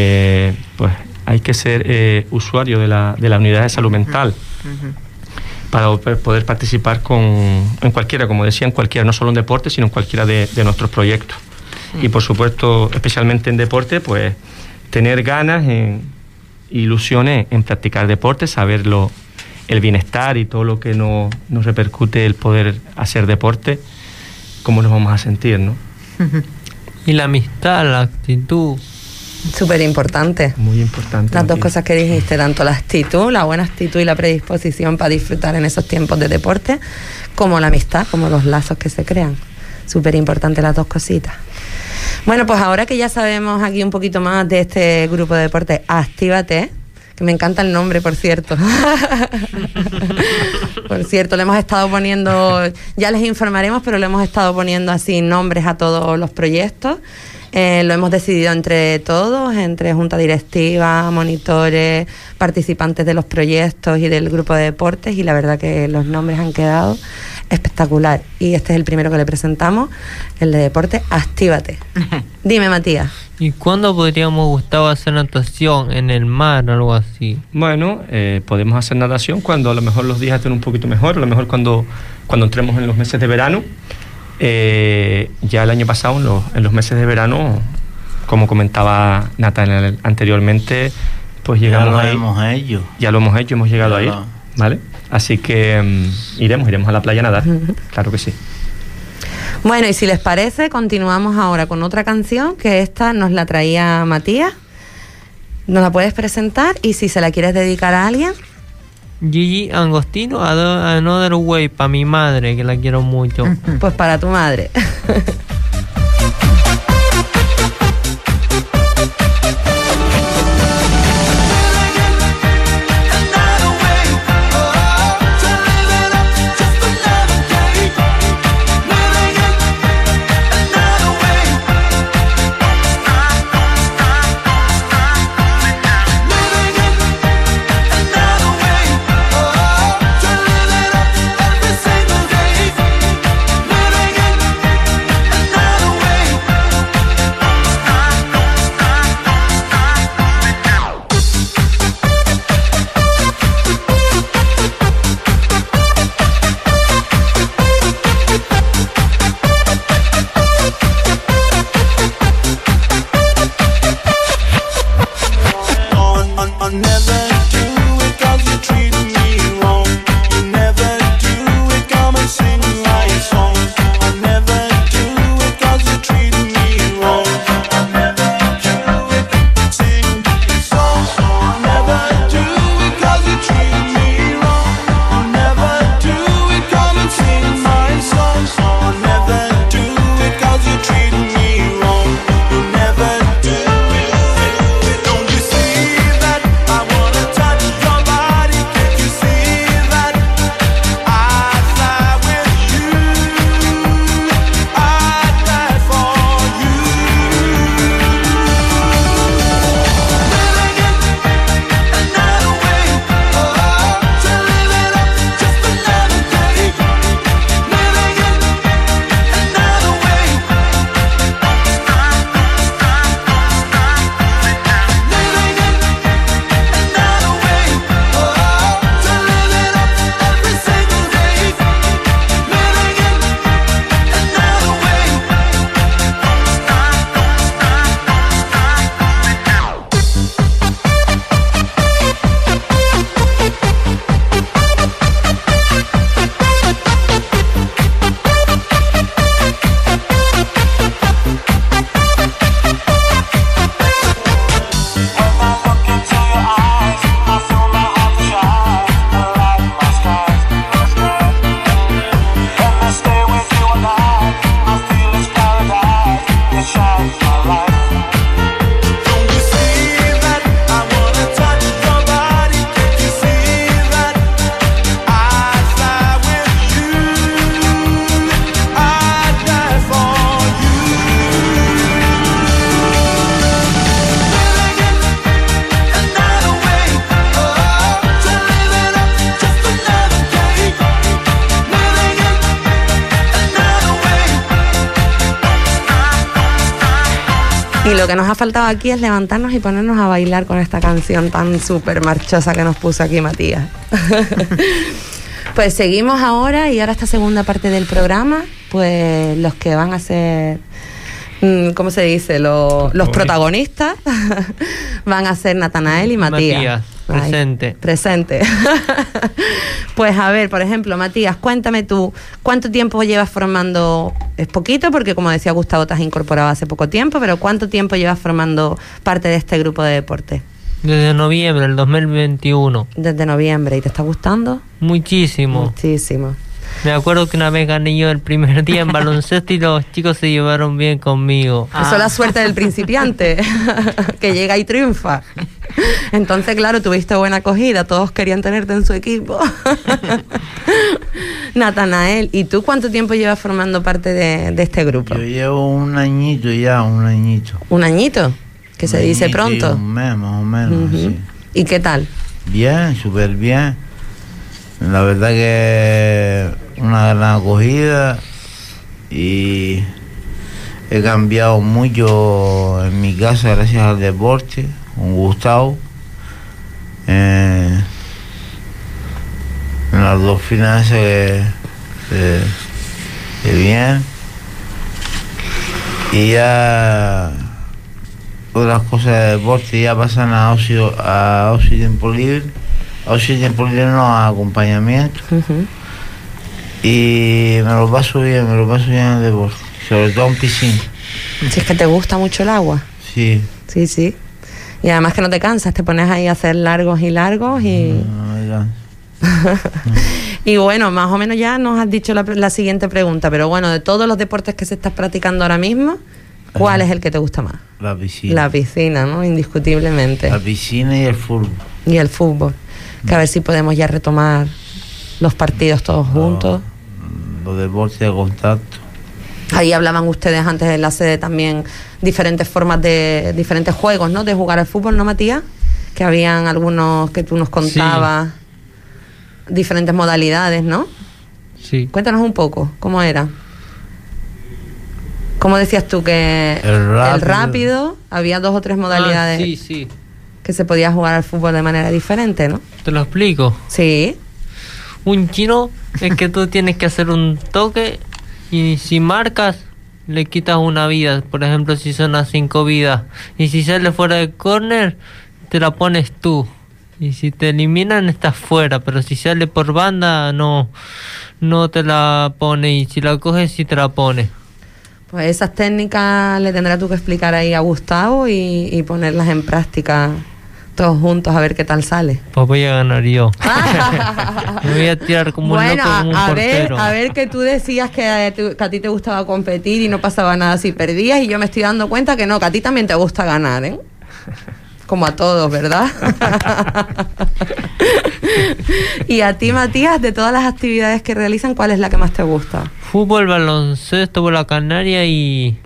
pues hay que ser usuario de la unidad de salud mental. para poder participar en cualquiera, como decía, en cualquiera, no solo en deporte, sino en cualquiera de nuestros proyectos. Y por supuesto, especialmente en deporte, pues tener ganas, ilusiones en practicar deporte, saber el bienestar y todo lo que nos repercute el poder hacer deporte, cómo nos vamos a sentir, ¿no? Y la amistad, la actitud. Súper importante. Muy importante. Las dos cosas que dijiste, tanto la actitud, la buena actitud y la predisposición para disfrutar en esos tiempos de deporte, como la amistad, como los lazos que se crean. Súper importante las dos cositas. Bueno, pues ahora que ya sabemos aquí un poquito más de este grupo de deporte, Actívate, que me encanta el nombre, por cierto. Por cierto, le hemos estado poniendo, ya les informaremos, pero le hemos estado poniendo así nombres a todos los proyectos. Lo hemos decidido entre todos, entre junta directiva, monitores, participantes de los proyectos y del grupo de deportes, y la verdad que los nombres han quedado espectacular. Y este es el primero que le presentamos, el de deporte, Actívate. Dime, Matías. ¿Y cuándo podríamos, Gustavo, hacer natación? ¿En el mar o algo así? Bueno, podemos hacer natación cuando a lo mejor los días estén un poquito mejor, a lo mejor cuando entremos en los meses de verano. Ya el año pasado, en los meses de verano, como comentaba Nathan anteriormente, pues llegamos ahí. Ya lo hemos hecho, hemos llegado a ir, ¿vale? Así que iremos a la playa a nadar, claro que sí. Bueno, y si les parece, continuamos ahora con otra canción, que esta nos la traía Matías. ¿Nos la puedes presentar? Y si se la quieres dedicar a alguien. Gigi Angostino, Another Way, para mi madre, que la quiero mucho. Pues para tu madre. Y lo que nos ha faltado aquí es levantarnos y ponernos a bailar con esta canción tan súper marchosa que nos puso aquí Matías. Pues seguimos ahora, y ahora esta segunda parte del programa, pues los que van a ser, ¿cómo se dice? Los protagonistas van a ser Natanael y Matías. Presente. Presente. Pues a ver, por ejemplo, Matías, cuéntame tú, ¿cuánto tiempo llevas formando? Es poquito, porque como decía Gustavo, te has incorporado hace poco tiempo, pero ¿cuánto tiempo llevas formando parte de este grupo de deporte? Desde noviembre del 2021. Desde noviembre. ¿Y te está gustando? Muchísimo. Muchísimo. Me acuerdo que una vez gané yo el primer día en baloncesto y los chicos se llevaron bien conmigo. Eso es la suerte del principiante, que llega y triunfa. Entonces, claro, tuviste buena acogida, todos querían tenerte en su equipo. Natanael, ¿y tú cuánto tiempo llevas formando parte de este grupo? Yo llevo un añito ya, un añito. ¿Un añito? Que se dice pronto. Un mes, más o menos. Así. ¿Y qué tal? Bien, súper bien. La verdad que una gran acogida y he cambiado mucho en mi casa gracias al deporte, con Gustavo. En las dos finales que bien. Y ya otras cosas de deporte ya pasan a ocio tiempo libre. Ocio tiempo libre no, a acompañamiento. Y me lo paso bien en el deporte, sobre todo en piscina. Si es que te gusta mucho el agua. Sí. Sí, sí. Y además que no te cansas, te pones ahí a hacer largos y... No me canso. Y bueno, más o menos ya nos has dicho la siguiente pregunta, pero bueno, de todos los deportes que se estás practicando ahora mismo, ¿cuál es el que te gusta más? La piscina. La piscina, ¿no? Indiscutiblemente. La piscina y el fútbol. Y el fútbol. Que a ver si podemos ya retomar los partidos todos juntos. Los deportes de contacto. Ahí hablaban ustedes antes en la sede también diferentes formas de diferentes juegos, ¿no? De jugar al fútbol, ¿no, Matías? Que habían algunos que tú nos contabas, diferentes modalidades, ¿no? Sí. Cuéntanos un poco, ¿cómo era? ¿Cómo decías tú que el rápido, había 2 o 3 modalidades? Sí. Que se podía jugar al fútbol de manera diferente, ¿no? Te lo explico. Sí. Un chino es que tú tienes que hacer un toque y si marcas le quitas una vida. Por ejemplo, si son las 5 vidas. Y si sale fuera del córner, te la pones tú. Y si te eliminan, estás fuera. Pero si sale por banda, no te la pone. Y si la coges, sí te la pone. Pues esas técnicas le tendrás tú que explicar ahí a Gustavo y ponerlas en práctica todos juntos a ver qué tal sale. Pues voy a ganar yo. Me voy a tirar como un loco, como un portero. A ver que tú decías que a ti te gustaba competir y no pasaba nada si perdías, y yo me estoy dando cuenta que no, que a ti también te gusta ganar, ¿eh? Como a todos, ¿verdad? Y a ti, Matías, de todas las actividades que realizan, ¿cuál es la que más te gusta? Fútbol, baloncesto, bola canaria y...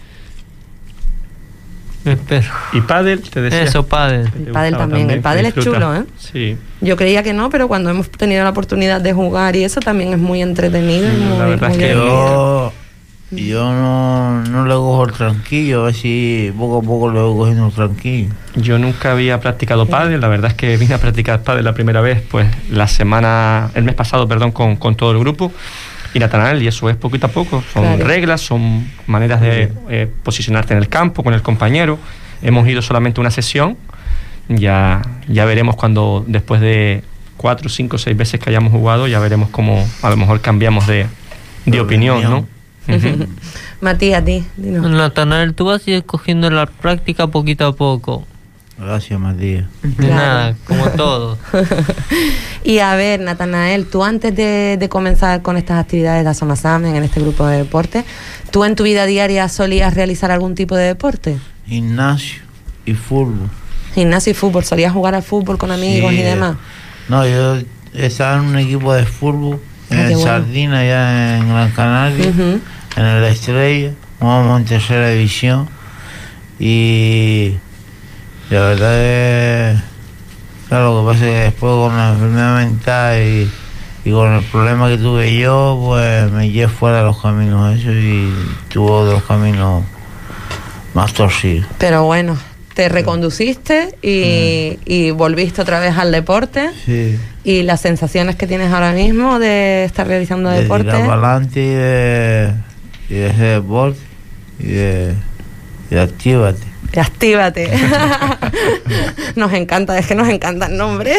Espero. ¿Y pádel? Te decía. Eso, pádel. El pádel también. El pádel es chulo, ¿eh? Sí. Yo creía que no, pero cuando hemos tenido la oportunidad de jugar y eso también es muy entretenido. Y muy, la verdad es que yo no le cojo el tranquillo, a ver si poco a poco le voy cogiendo el tranquillo. Yo nunca había practicado pádel, la verdad es que vine a practicar pádel la primera vez, pues el mes pasado, con todo el grupo. Y Natanael, y eso es poquito a poco, son reglas, son maneras de posicionarte en el campo con el compañero. Hemos ido solamente una sesión, ya veremos cuando después de 4, 5, 6 veces que hayamos jugado, ya veremos cómo a lo mejor cambiamos de opinión, ¿no? Matías, dinos. Natanael, tú vas a ir cogiendo la práctica poquito a poco. Gracias, Matías. De nada, como todo. Y a ver, Natanael, tú antes de comenzar con estas actividades de Asomasamen en este grupo de deporte, ¿tú en tu vida diaria solías realizar algún tipo de deporte? Gimnasio y fútbol. Gimnasio y fútbol, ¿solías jugar al fútbol con amigos y demás? No, yo estaba en un equipo de fútbol en Sardina, allá en Gran Canaria, en la Estrella, jugamos en tercera división y la verdad es, claro, lo que pasa es que después con la enfermedad mental y con el problema que tuve yo, pues me llevé fuera de los caminos esos y tuve otros caminos más torcidos. Pero bueno, te reconduciste y volviste otra vez al deporte. Sí. Y las sensaciones que tienes ahora mismo de estar realizando deporte. De tirar para adelante y de ese deporte y de actívate. Actívate. Nos encanta, es que nos encanta el nombre.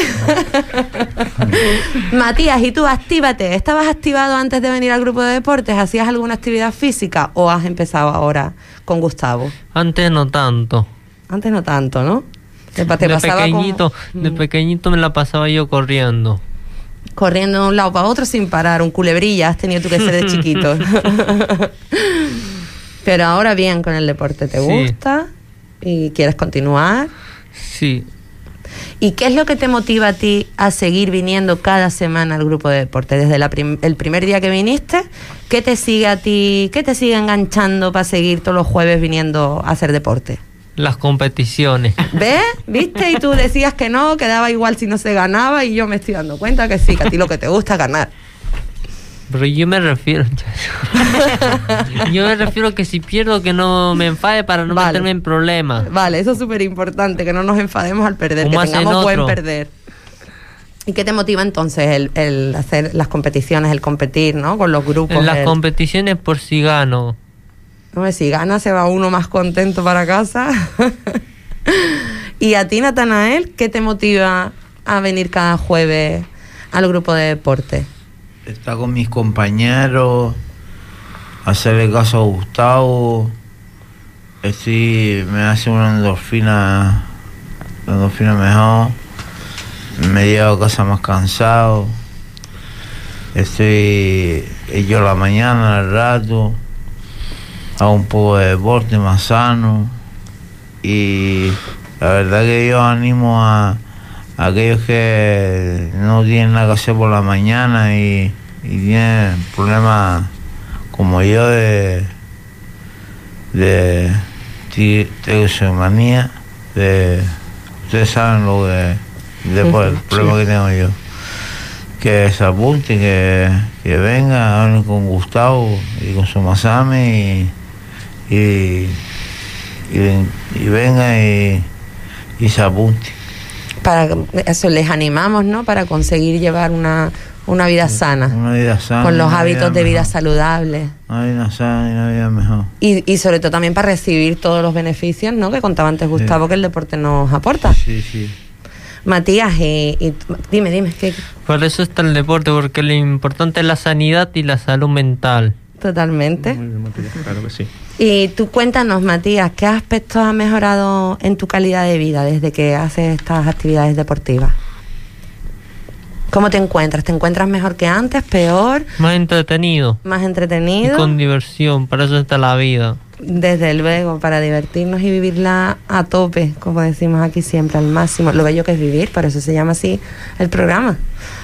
Matías, ¿y tú actívate? ¿Estabas activado antes de venir al grupo de deportes? ¿Hacías alguna actividad física o has empezado ahora con Gustavo? Antes no tanto. Antes no tanto, ¿no? De pequeñito me la pasaba yo corriendo. Corriendo de un lado para otro sin parar, un culebrilla has tenido tú que ser de chiquito. Pero ahora bien con el deporte, ¿te gusta? ¿Y quieres continuar? Sí. ¿Y qué es lo que te motiva a ti a seguir viniendo cada semana al grupo de deporte? Desde el primer día que viniste, ¿qué te sigue a ti? ¿Qué te sigue enganchando para seguir todos los jueves viniendo a hacer deporte? Las competiciones. ¿Ves? ¿Viste? Y tú decías que no, que daba igual si no se ganaba, y yo me estoy dando cuenta que sí, que a ti lo que te gusta es ganar. Pero yo me refiero que si pierdo que no me enfade para no meterme en problemas. Vale, eso es súper importante, que no nos enfademos al perder, que tengamos buen perder. ¿Y qué te motiva entonces el hacer las competiciones, el competir, ¿no? Con los grupos. En las competiciones por si gano. No, si gana se va uno más contento para casa. ¿Y a ti, Natanael, qué te motiva a venir cada jueves al grupo de deporte? Estar con mis compañeros, hacerle caso a Gustavo, me hace una endorfina mejor, me llevo a casa más cansado, yo a la mañana al rato, hago un poco de deporte más sano, y la verdad que yo animo a aquellos que no tienen nada que hacer por la mañana y tienen problemas como yo de toxicomanía, ustedes saben lo que el problema que tengo yo, que se apunte, que venga, hablen con Gustavo y con Somasame y venga y se apunte. Para eso les animamos, ¿no? Para conseguir llevar una vida sana. Una vida sana. Con los hábitos de vida saludables. Una vida sana y una vida mejor. Y sobre todo también para recibir todos los beneficios, ¿no? Que contaba antes Gustavo, que el deporte nos aporta. Sí. Matías, y dime. ¿qué? Por eso está el deporte, porque lo importante es la sanidad y la salud mental. Totalmente. Muy bien, Matías, claro que sí. Y tú cuéntanos, Matías, ¿qué aspectos has mejorado en tu calidad de vida desde que haces estas actividades deportivas? ¿Cómo te encuentras? ¿Te encuentras mejor que antes? ¿Peor? Más entretenido. Más entretenido. Y con diversión, para eso está la vida. Desde luego, para divertirnos y vivirla a tope, como decimos aquí siempre, al máximo. Lo bello que es vivir, por eso se llama así el programa.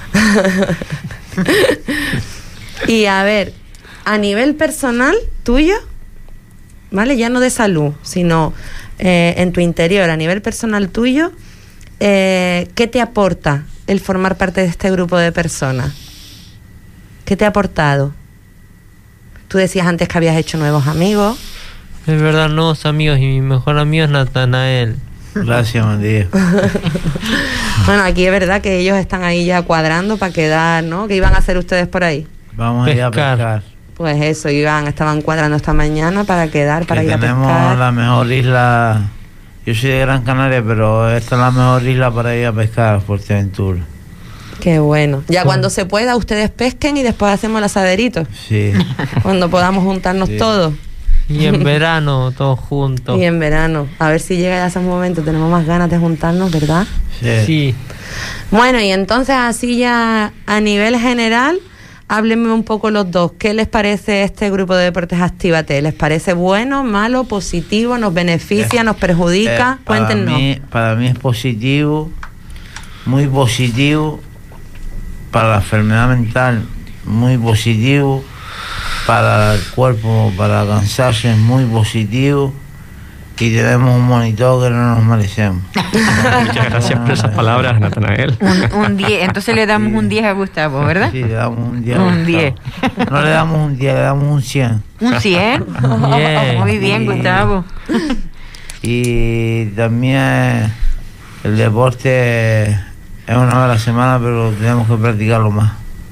Y a ver, a nivel personal tuyo, ¿vale? Ya no de salud, sino en tu interior, a nivel personal tuyo, ¿qué te aporta el formar parte de este grupo de personas? ¿Qué te ha aportado? Tú decías antes que habías hecho nuevos amigos. Es verdad, nuevos amigos, y mi mejor amigo es Natanael. Gracias, Matías. Bueno, aquí es verdad que ellos están ahí ya cuadrando para quedar, ¿no? ¿Qué iban a hacer ustedes por ahí? Vamos a ir a pescar. Pues eso, estaban cuadrando esta mañana para quedar, para ir a pescar. Tenemos la mejor isla. Yo soy de Gran Canaria, pero esta es la mejor isla para ir a pescar, a Fuerteventura. Qué bueno. Ya cuando se pueda, ustedes pesquen y después hacemos el asaderito. Sí. Cuando podamos juntarnos todos. Y en verano, todos juntos. Y en verano. A ver si llega ya ese momento. Tenemos más ganas de juntarnos, ¿verdad? Sí. Bueno, y entonces así ya a nivel general, háblenme un poco los dos. ¿Qué les parece este grupo de deportes Actívate? ¿Les parece bueno, malo, positivo? ¿Nos beneficia, nos perjudica? Cuéntenos. Para mí es positivo, muy positivo. Para la enfermedad mental, muy positivo. Para el cuerpo, para cansarse, es muy positivo. Y tenemos un monitor que no nos merecemos. Muchas gracias por esas palabras, Natanael. Un 10, entonces le damos un 10 a Gustavo, ¿verdad? Sí, le damos un 10. Un 10. No le damos un 10, le damos un 100. ¿Un 100? Bien. Muy bien, Gustavo. Y también el deporte es una vez a la semana, pero tenemos que practicarlo más.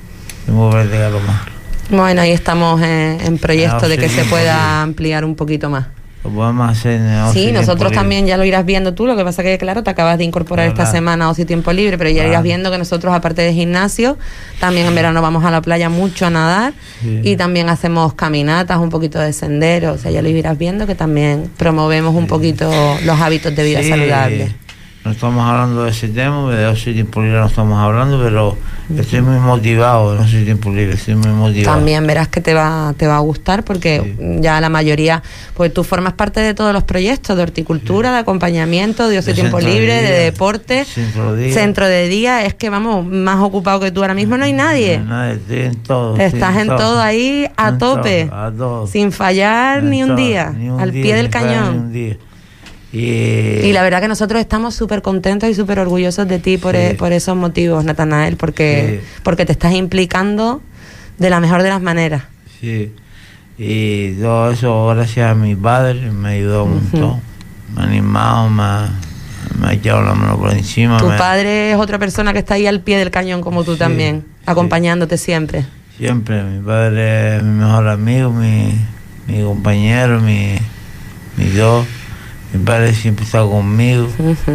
Bueno, ahí estamos en proyecto de que se pueda ampliar un poquito más. Lo podemos hacer en ocio. Sí, nosotros libre. también ya lo irás viendo tú, lo que pasa que, claro, te acabas de incorporar esta semana a Ocio y Tiempo Libre, pero ya irás viendo que nosotros, aparte de gimnasio, también en verano vamos a la playa mucho a nadar, y también hacemos caminatas, un poquito de sendero, o sea, ya lo irás viendo que también promovemos un poquito los hábitos de vida saludables. No estamos hablando de ese tema, de Ocio y Tiempo Libre no estamos hablando, pero estoy muy motivado en Ocio y Tiempo Libre, estoy muy motivado. También verás que te va a gustar, porque ya la mayoría, pues tú formas parte de todos los proyectos de horticultura, de acompañamiento, de Ocio y Tiempo Libre, de deporte, centro de día. Es que vamos, más ocupado que tú ahora mismo no hay nadie. Estoy en todo. Estás en todo ahí a tope, sin fallar ni un día, al pie del cañón. Y la verdad que nosotros estamos súper contentos y súper orgullosos de ti por esos motivos, Natanael, porque te estás implicando de la mejor de las maneras. Sí, y todo eso gracias a mi padre, me ayudó un montón, me ha animado, me ha echado la mano por encima. Tu padre es otra persona que está ahí al pie del cañón como tú también, acompañándote siempre. Siempre, mi padre es mi mejor amigo, mi compañero, mi Dios. Mi padre siempre está conmigo.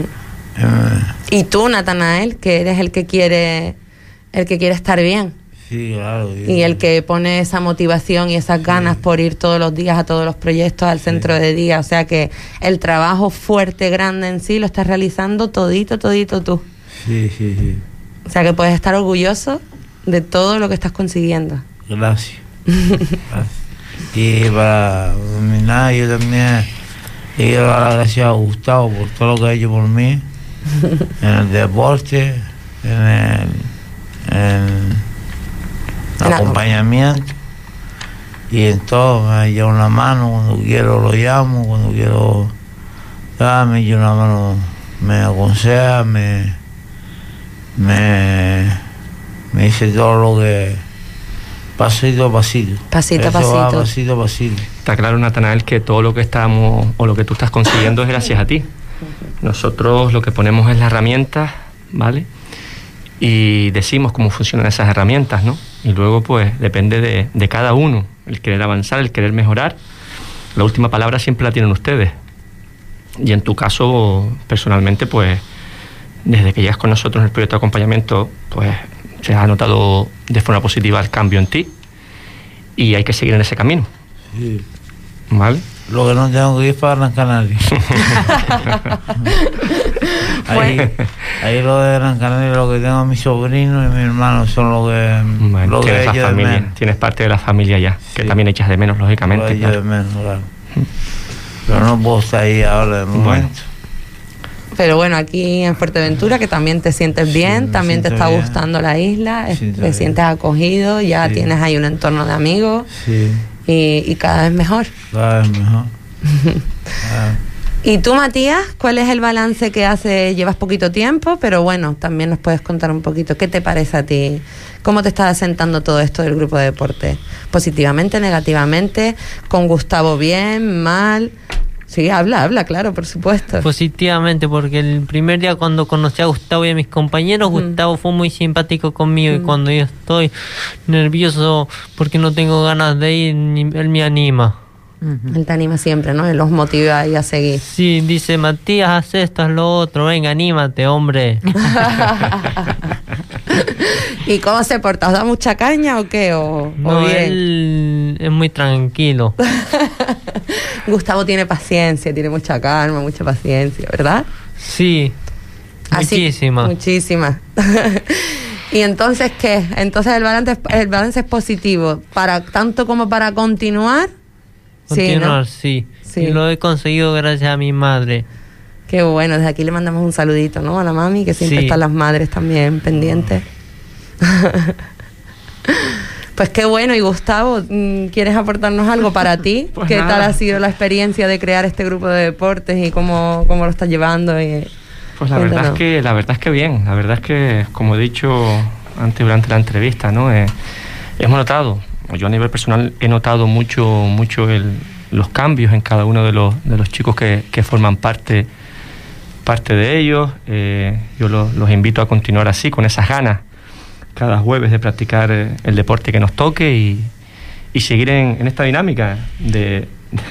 Y tú, Natanael, que eres el que quiere estar bien. Sí, claro. Y el que pone esa motivación y esas ganas por ir todos los días a todos los proyectos, al centro de día. O sea que el trabajo fuerte, grande en sí, lo estás realizando todito tú. Sí. O sea que puedes estar orgulloso de todo lo que estás consiguiendo. Gracias. Y para terminar, yo también le quiero dar las gracias a Gustavo por todo lo que ha hecho por mí en el deporte, en el acompañamiento y en todo. Me ha echado una mano cuando quiero, lo llamo, cuando quiero me echa una mano, me aconseja, me dice todo lo que pasito a pasito. Pasito a pasito. Está claro, Natanael, que todo lo que estamos o lo que tú estás consiguiendo es gracias a ti. Nosotros lo que ponemos es la herramienta, ¿vale? Y decimos cómo funcionan esas herramientas, ¿no? Y luego, pues, depende de cada uno, el querer avanzar, el querer mejorar. La última palabra siempre la tienen ustedes. Y en tu caso, personalmente, pues, desde que llegas con nosotros en el proyecto de acompañamiento, pues, se ha notado de forma positiva el cambio en ti y hay que seguir en ese camino. Sí. ¿Vale? Lo que no tengo que ir para Gran Canaria. ahí lo de Gran Canaria, lo que tengo a mi sobrino y mi hermano son lo que... Bueno, lo tienes, que la familia, tienes parte de la familia ya, que también echas de menos, lógicamente. Claro. De menos, claro. Pero no puedo estar ahí ahora de momento. Bueno. Pero bueno, aquí en Fuerteventura, que también te sientes bien, también te está gustando la isla, te sientes acogido, ya tienes ahí un entorno de amigos y cada vez mejor. Cada vez mejor. ¿Y tú, Matías, cuál es el balance que haces? Llevas poquito tiempo, pero bueno, también nos puedes contar un poquito. ¿Qué te parece a ti? ¿Cómo te está asentando todo esto del grupo de deporte? ¿Positivamente, negativamente? ¿Con Gustavo bien, mal? Sí, habla, claro, por supuesto. Positivamente, porque el primer día cuando conocí a Gustavo y a mis compañeros, Gustavo fue muy simpático conmigo y cuando yo estoy nervioso porque no tengo ganas de ir, él me anima. Él te anima siempre, ¿no? Él los motiva ahí a seguir. Sí, dice, Matías, haz esto, haz lo otro, venga, anímate, hombre. ¿Y cómo se porta? ¿Os da mucha caña o qué? ¿O bien? Él es muy tranquilo. Gustavo tiene paciencia, tiene mucha calma, mucha paciencia, ¿verdad? Sí, muchísima. Muchísima. ¿Y entonces qué? Entonces el balance es positivo, para tanto como para continuar. Continuar, sí. Y lo he conseguido gracias a mi madre. Qué bueno, desde aquí le mandamos un saludito, ¿no? A la mami, que siempre están las madres también pendientes. Pues qué bueno. Y Gustavo, ¿quieres aportarnos algo para ti? Pues ¿Qué nada. tal ha sido la experiencia de crear este grupo de deportes y cómo lo estás llevando? Pues la verdad es que bien. La verdad es que, como he dicho antes durante la entrevista, ¿no? Hemos notado, yo a nivel personal he notado mucho los cambios en cada uno de los chicos que forman parte de ellos. Yo los invito a continuar así, con esas ganas, cada jueves de practicar el deporte que nos toque y seguir en esta dinámica en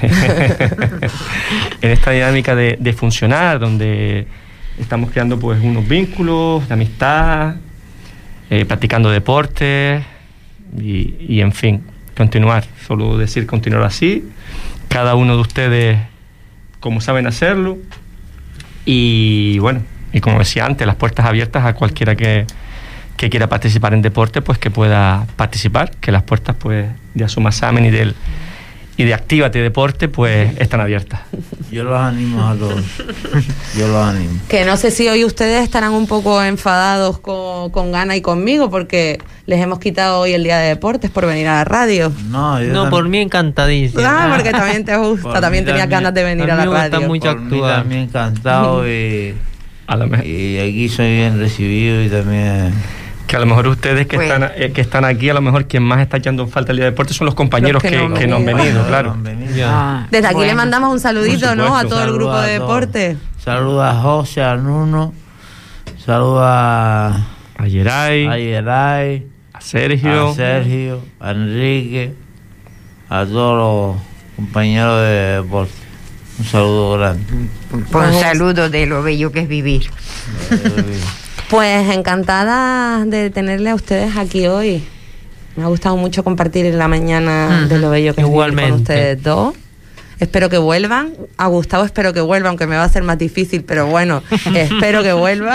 esta dinámica de funcionar, donde estamos creando pues unos vínculos de amistad, practicando deporte y en fin, continuar. Solo decir continuar así, cada uno de ustedes como saben hacerlo, y bueno, y como decía antes, las puertas abiertas a cualquiera que quiera participar en deporte, pues que pueda participar, que las puertas pues de Asomasamen y de Actívate Deporte pues están abiertas. Yo los animo a todos. Yo los animo. Que no sé si hoy ustedes estarán un poco enfadados con Gana y conmigo, porque les hemos quitado hoy el día de deportes por venir a la radio. No, por mí encantadísimo. Porque también te gusta, también tenías ganas de venir a la radio. Está mucho por mí también encantado y aquí soy bien recibido y también... Que a lo mejor ustedes que están aquí, a lo mejor quien más está echando falta el día de deporte son los compañeros que no han venido, claro. Desde aquí le mandamos un saludito, ¿no? A todo el grupo de deporte. Saludos a José, a Nuno, saludos a Yeray, a Sergio, a Enrique, a todos los compañeros de deporte. Un saludo grande. Un saludo de lo bello que es vivir. Pues encantada de tenerle a ustedes aquí hoy. Me ha gustado mucho compartir en la mañana de lo bello que es vivir con ustedes dos. Espero que vuelvan. A Gustavo espero que vuelva, aunque me va a ser más difícil, pero bueno, espero que vuelva.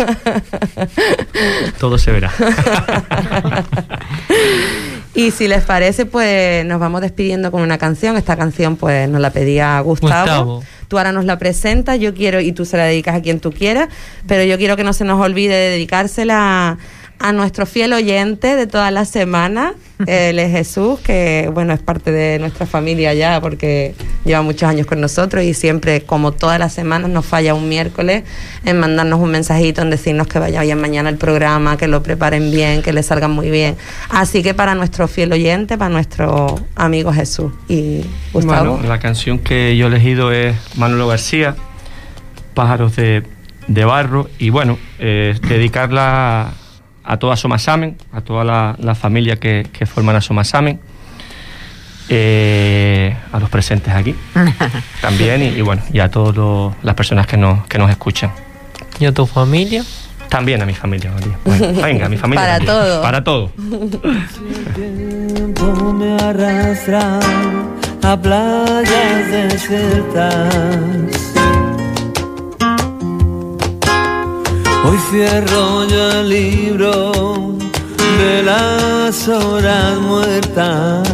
Todo se verá. Y si les parece, pues nos vamos despidiendo con una canción. Esta canción pues nos la pedía Gustavo. Tú ahora nos la presentas, yo quiero, y tú se la dedicas a quien tú quieras, pero yo quiero que no se nos olvide dedicársela a nuestro fiel oyente de todas las semanas. Él es Jesús, que bueno, es parte de nuestra familia ya, porque lleva muchos años con nosotros y siempre, como todas las semanas, nos falla un miércoles en mandarnos un mensajito, en decirnos que vaya bien mañana el programa, que lo preparen bien, que le salgan muy bien. Así que para nuestro fiel oyente, para nuestro amigo Jesús. Y Gustavo. Bueno, la canción que yo he elegido es Manolo García, Pájaros de Barro, y bueno, dedicarla a toda Asomasamen, a toda la familia que forman Asomasamen, a los presentes aquí también, y bueno, y a todas las personas que nos escuchan. ¿Y a tu familia? También a mi familia, María. Bueno, venga, a mi familia. Para también. todo. Para todo. El tiempo me arrastra a playas desiertas. Hoy cierro yo el libro de las horas muertas.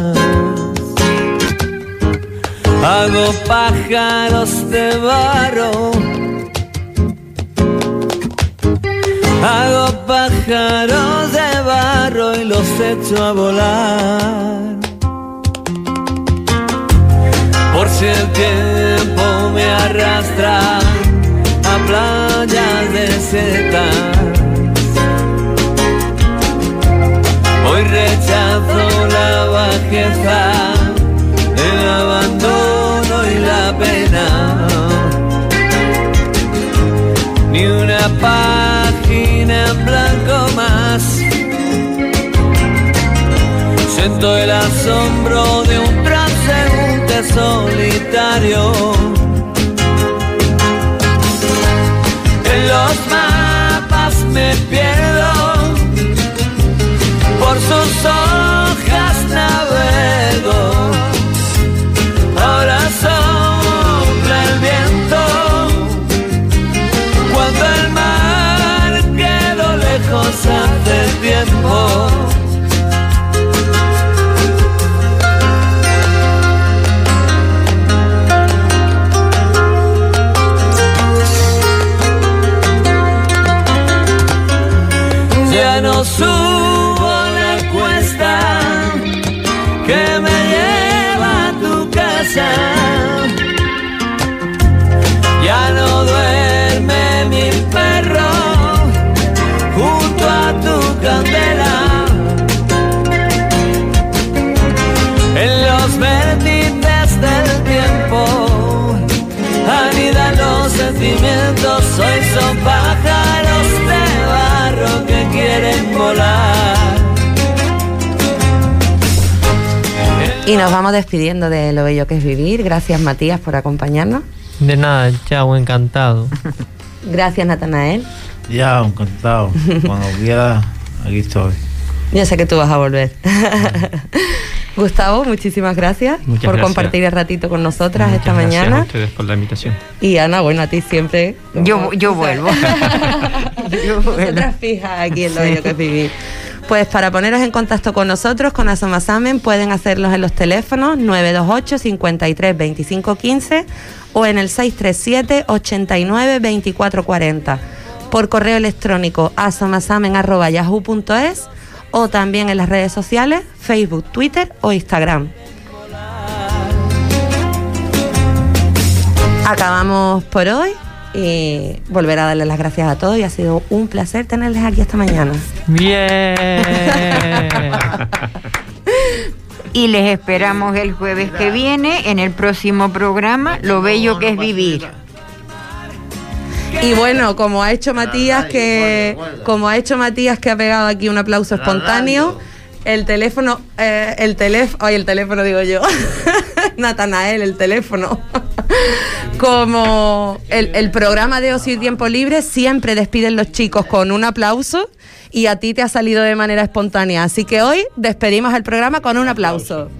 Hago pájaros de barro. Hago pájaros de barro y los echo a volar. Por si el tiempo me arrastra a playas desiertas, hoy rechazo la bajeza, el abandono y la pena. Ni una página en blanco más. Siento el asombro de un transeúnte solitario. En los mapas me pierdo, por sus hojas navego. Ahora sopla el viento, cuando el mar quedó lejos hace tiempo. sentimientos hoy son pájaros de barro que quieren volar. Y nos vamos despidiendo de Lo bello que es vivir. Gracias, Matías, por acompañarnos. De nada, chao, encantado. Gracias, Natanael. Ya, encantado. Cuando quiera, aquí estoy. Yo sé que tú vas a volver. Gustavo, muchísimas gracias por compartir el ratito con nosotras esta mañana. Gracias a ustedes por la invitación. Y Ana, bueno, a ti siempre. Yo vuelvo. Nosotras fijas aquí en Lo bello que es vivir. Pues para poneros en contacto con nosotros, con Asomasamen, pueden hacerlos en los teléfonos 928 53 25 15 o en el 637 89 24 40. Por correo electrónico asomasamen@yahoo.es o también en las redes sociales, Facebook, Twitter o Instagram. Acabamos por hoy y volver a darles las gracias a todos y ha sido un placer tenerles aquí esta mañana. Bien. Y les esperamos el jueves que viene en el próximo programa Lo bello que es vivir. Y bueno, como ha hecho Matías que ha pegado aquí un aplauso espontáneo, el teléfono digo yo, Natanael, el teléfono. Como el programa de Ocio y Tiempo Libre siempre despiden los chicos con un aplauso y a ti te ha salido de manera espontánea, así que hoy despedimos el programa con un aplauso.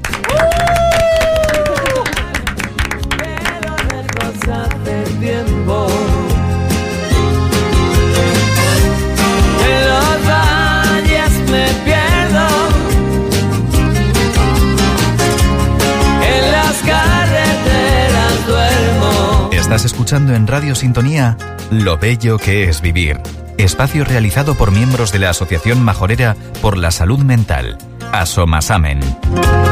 Estás escuchando en Radio Sintonía Lo bello que es vivir. Espacio realizado por miembros de la Asociación Majorera por la Salud Mental, Asomasamen.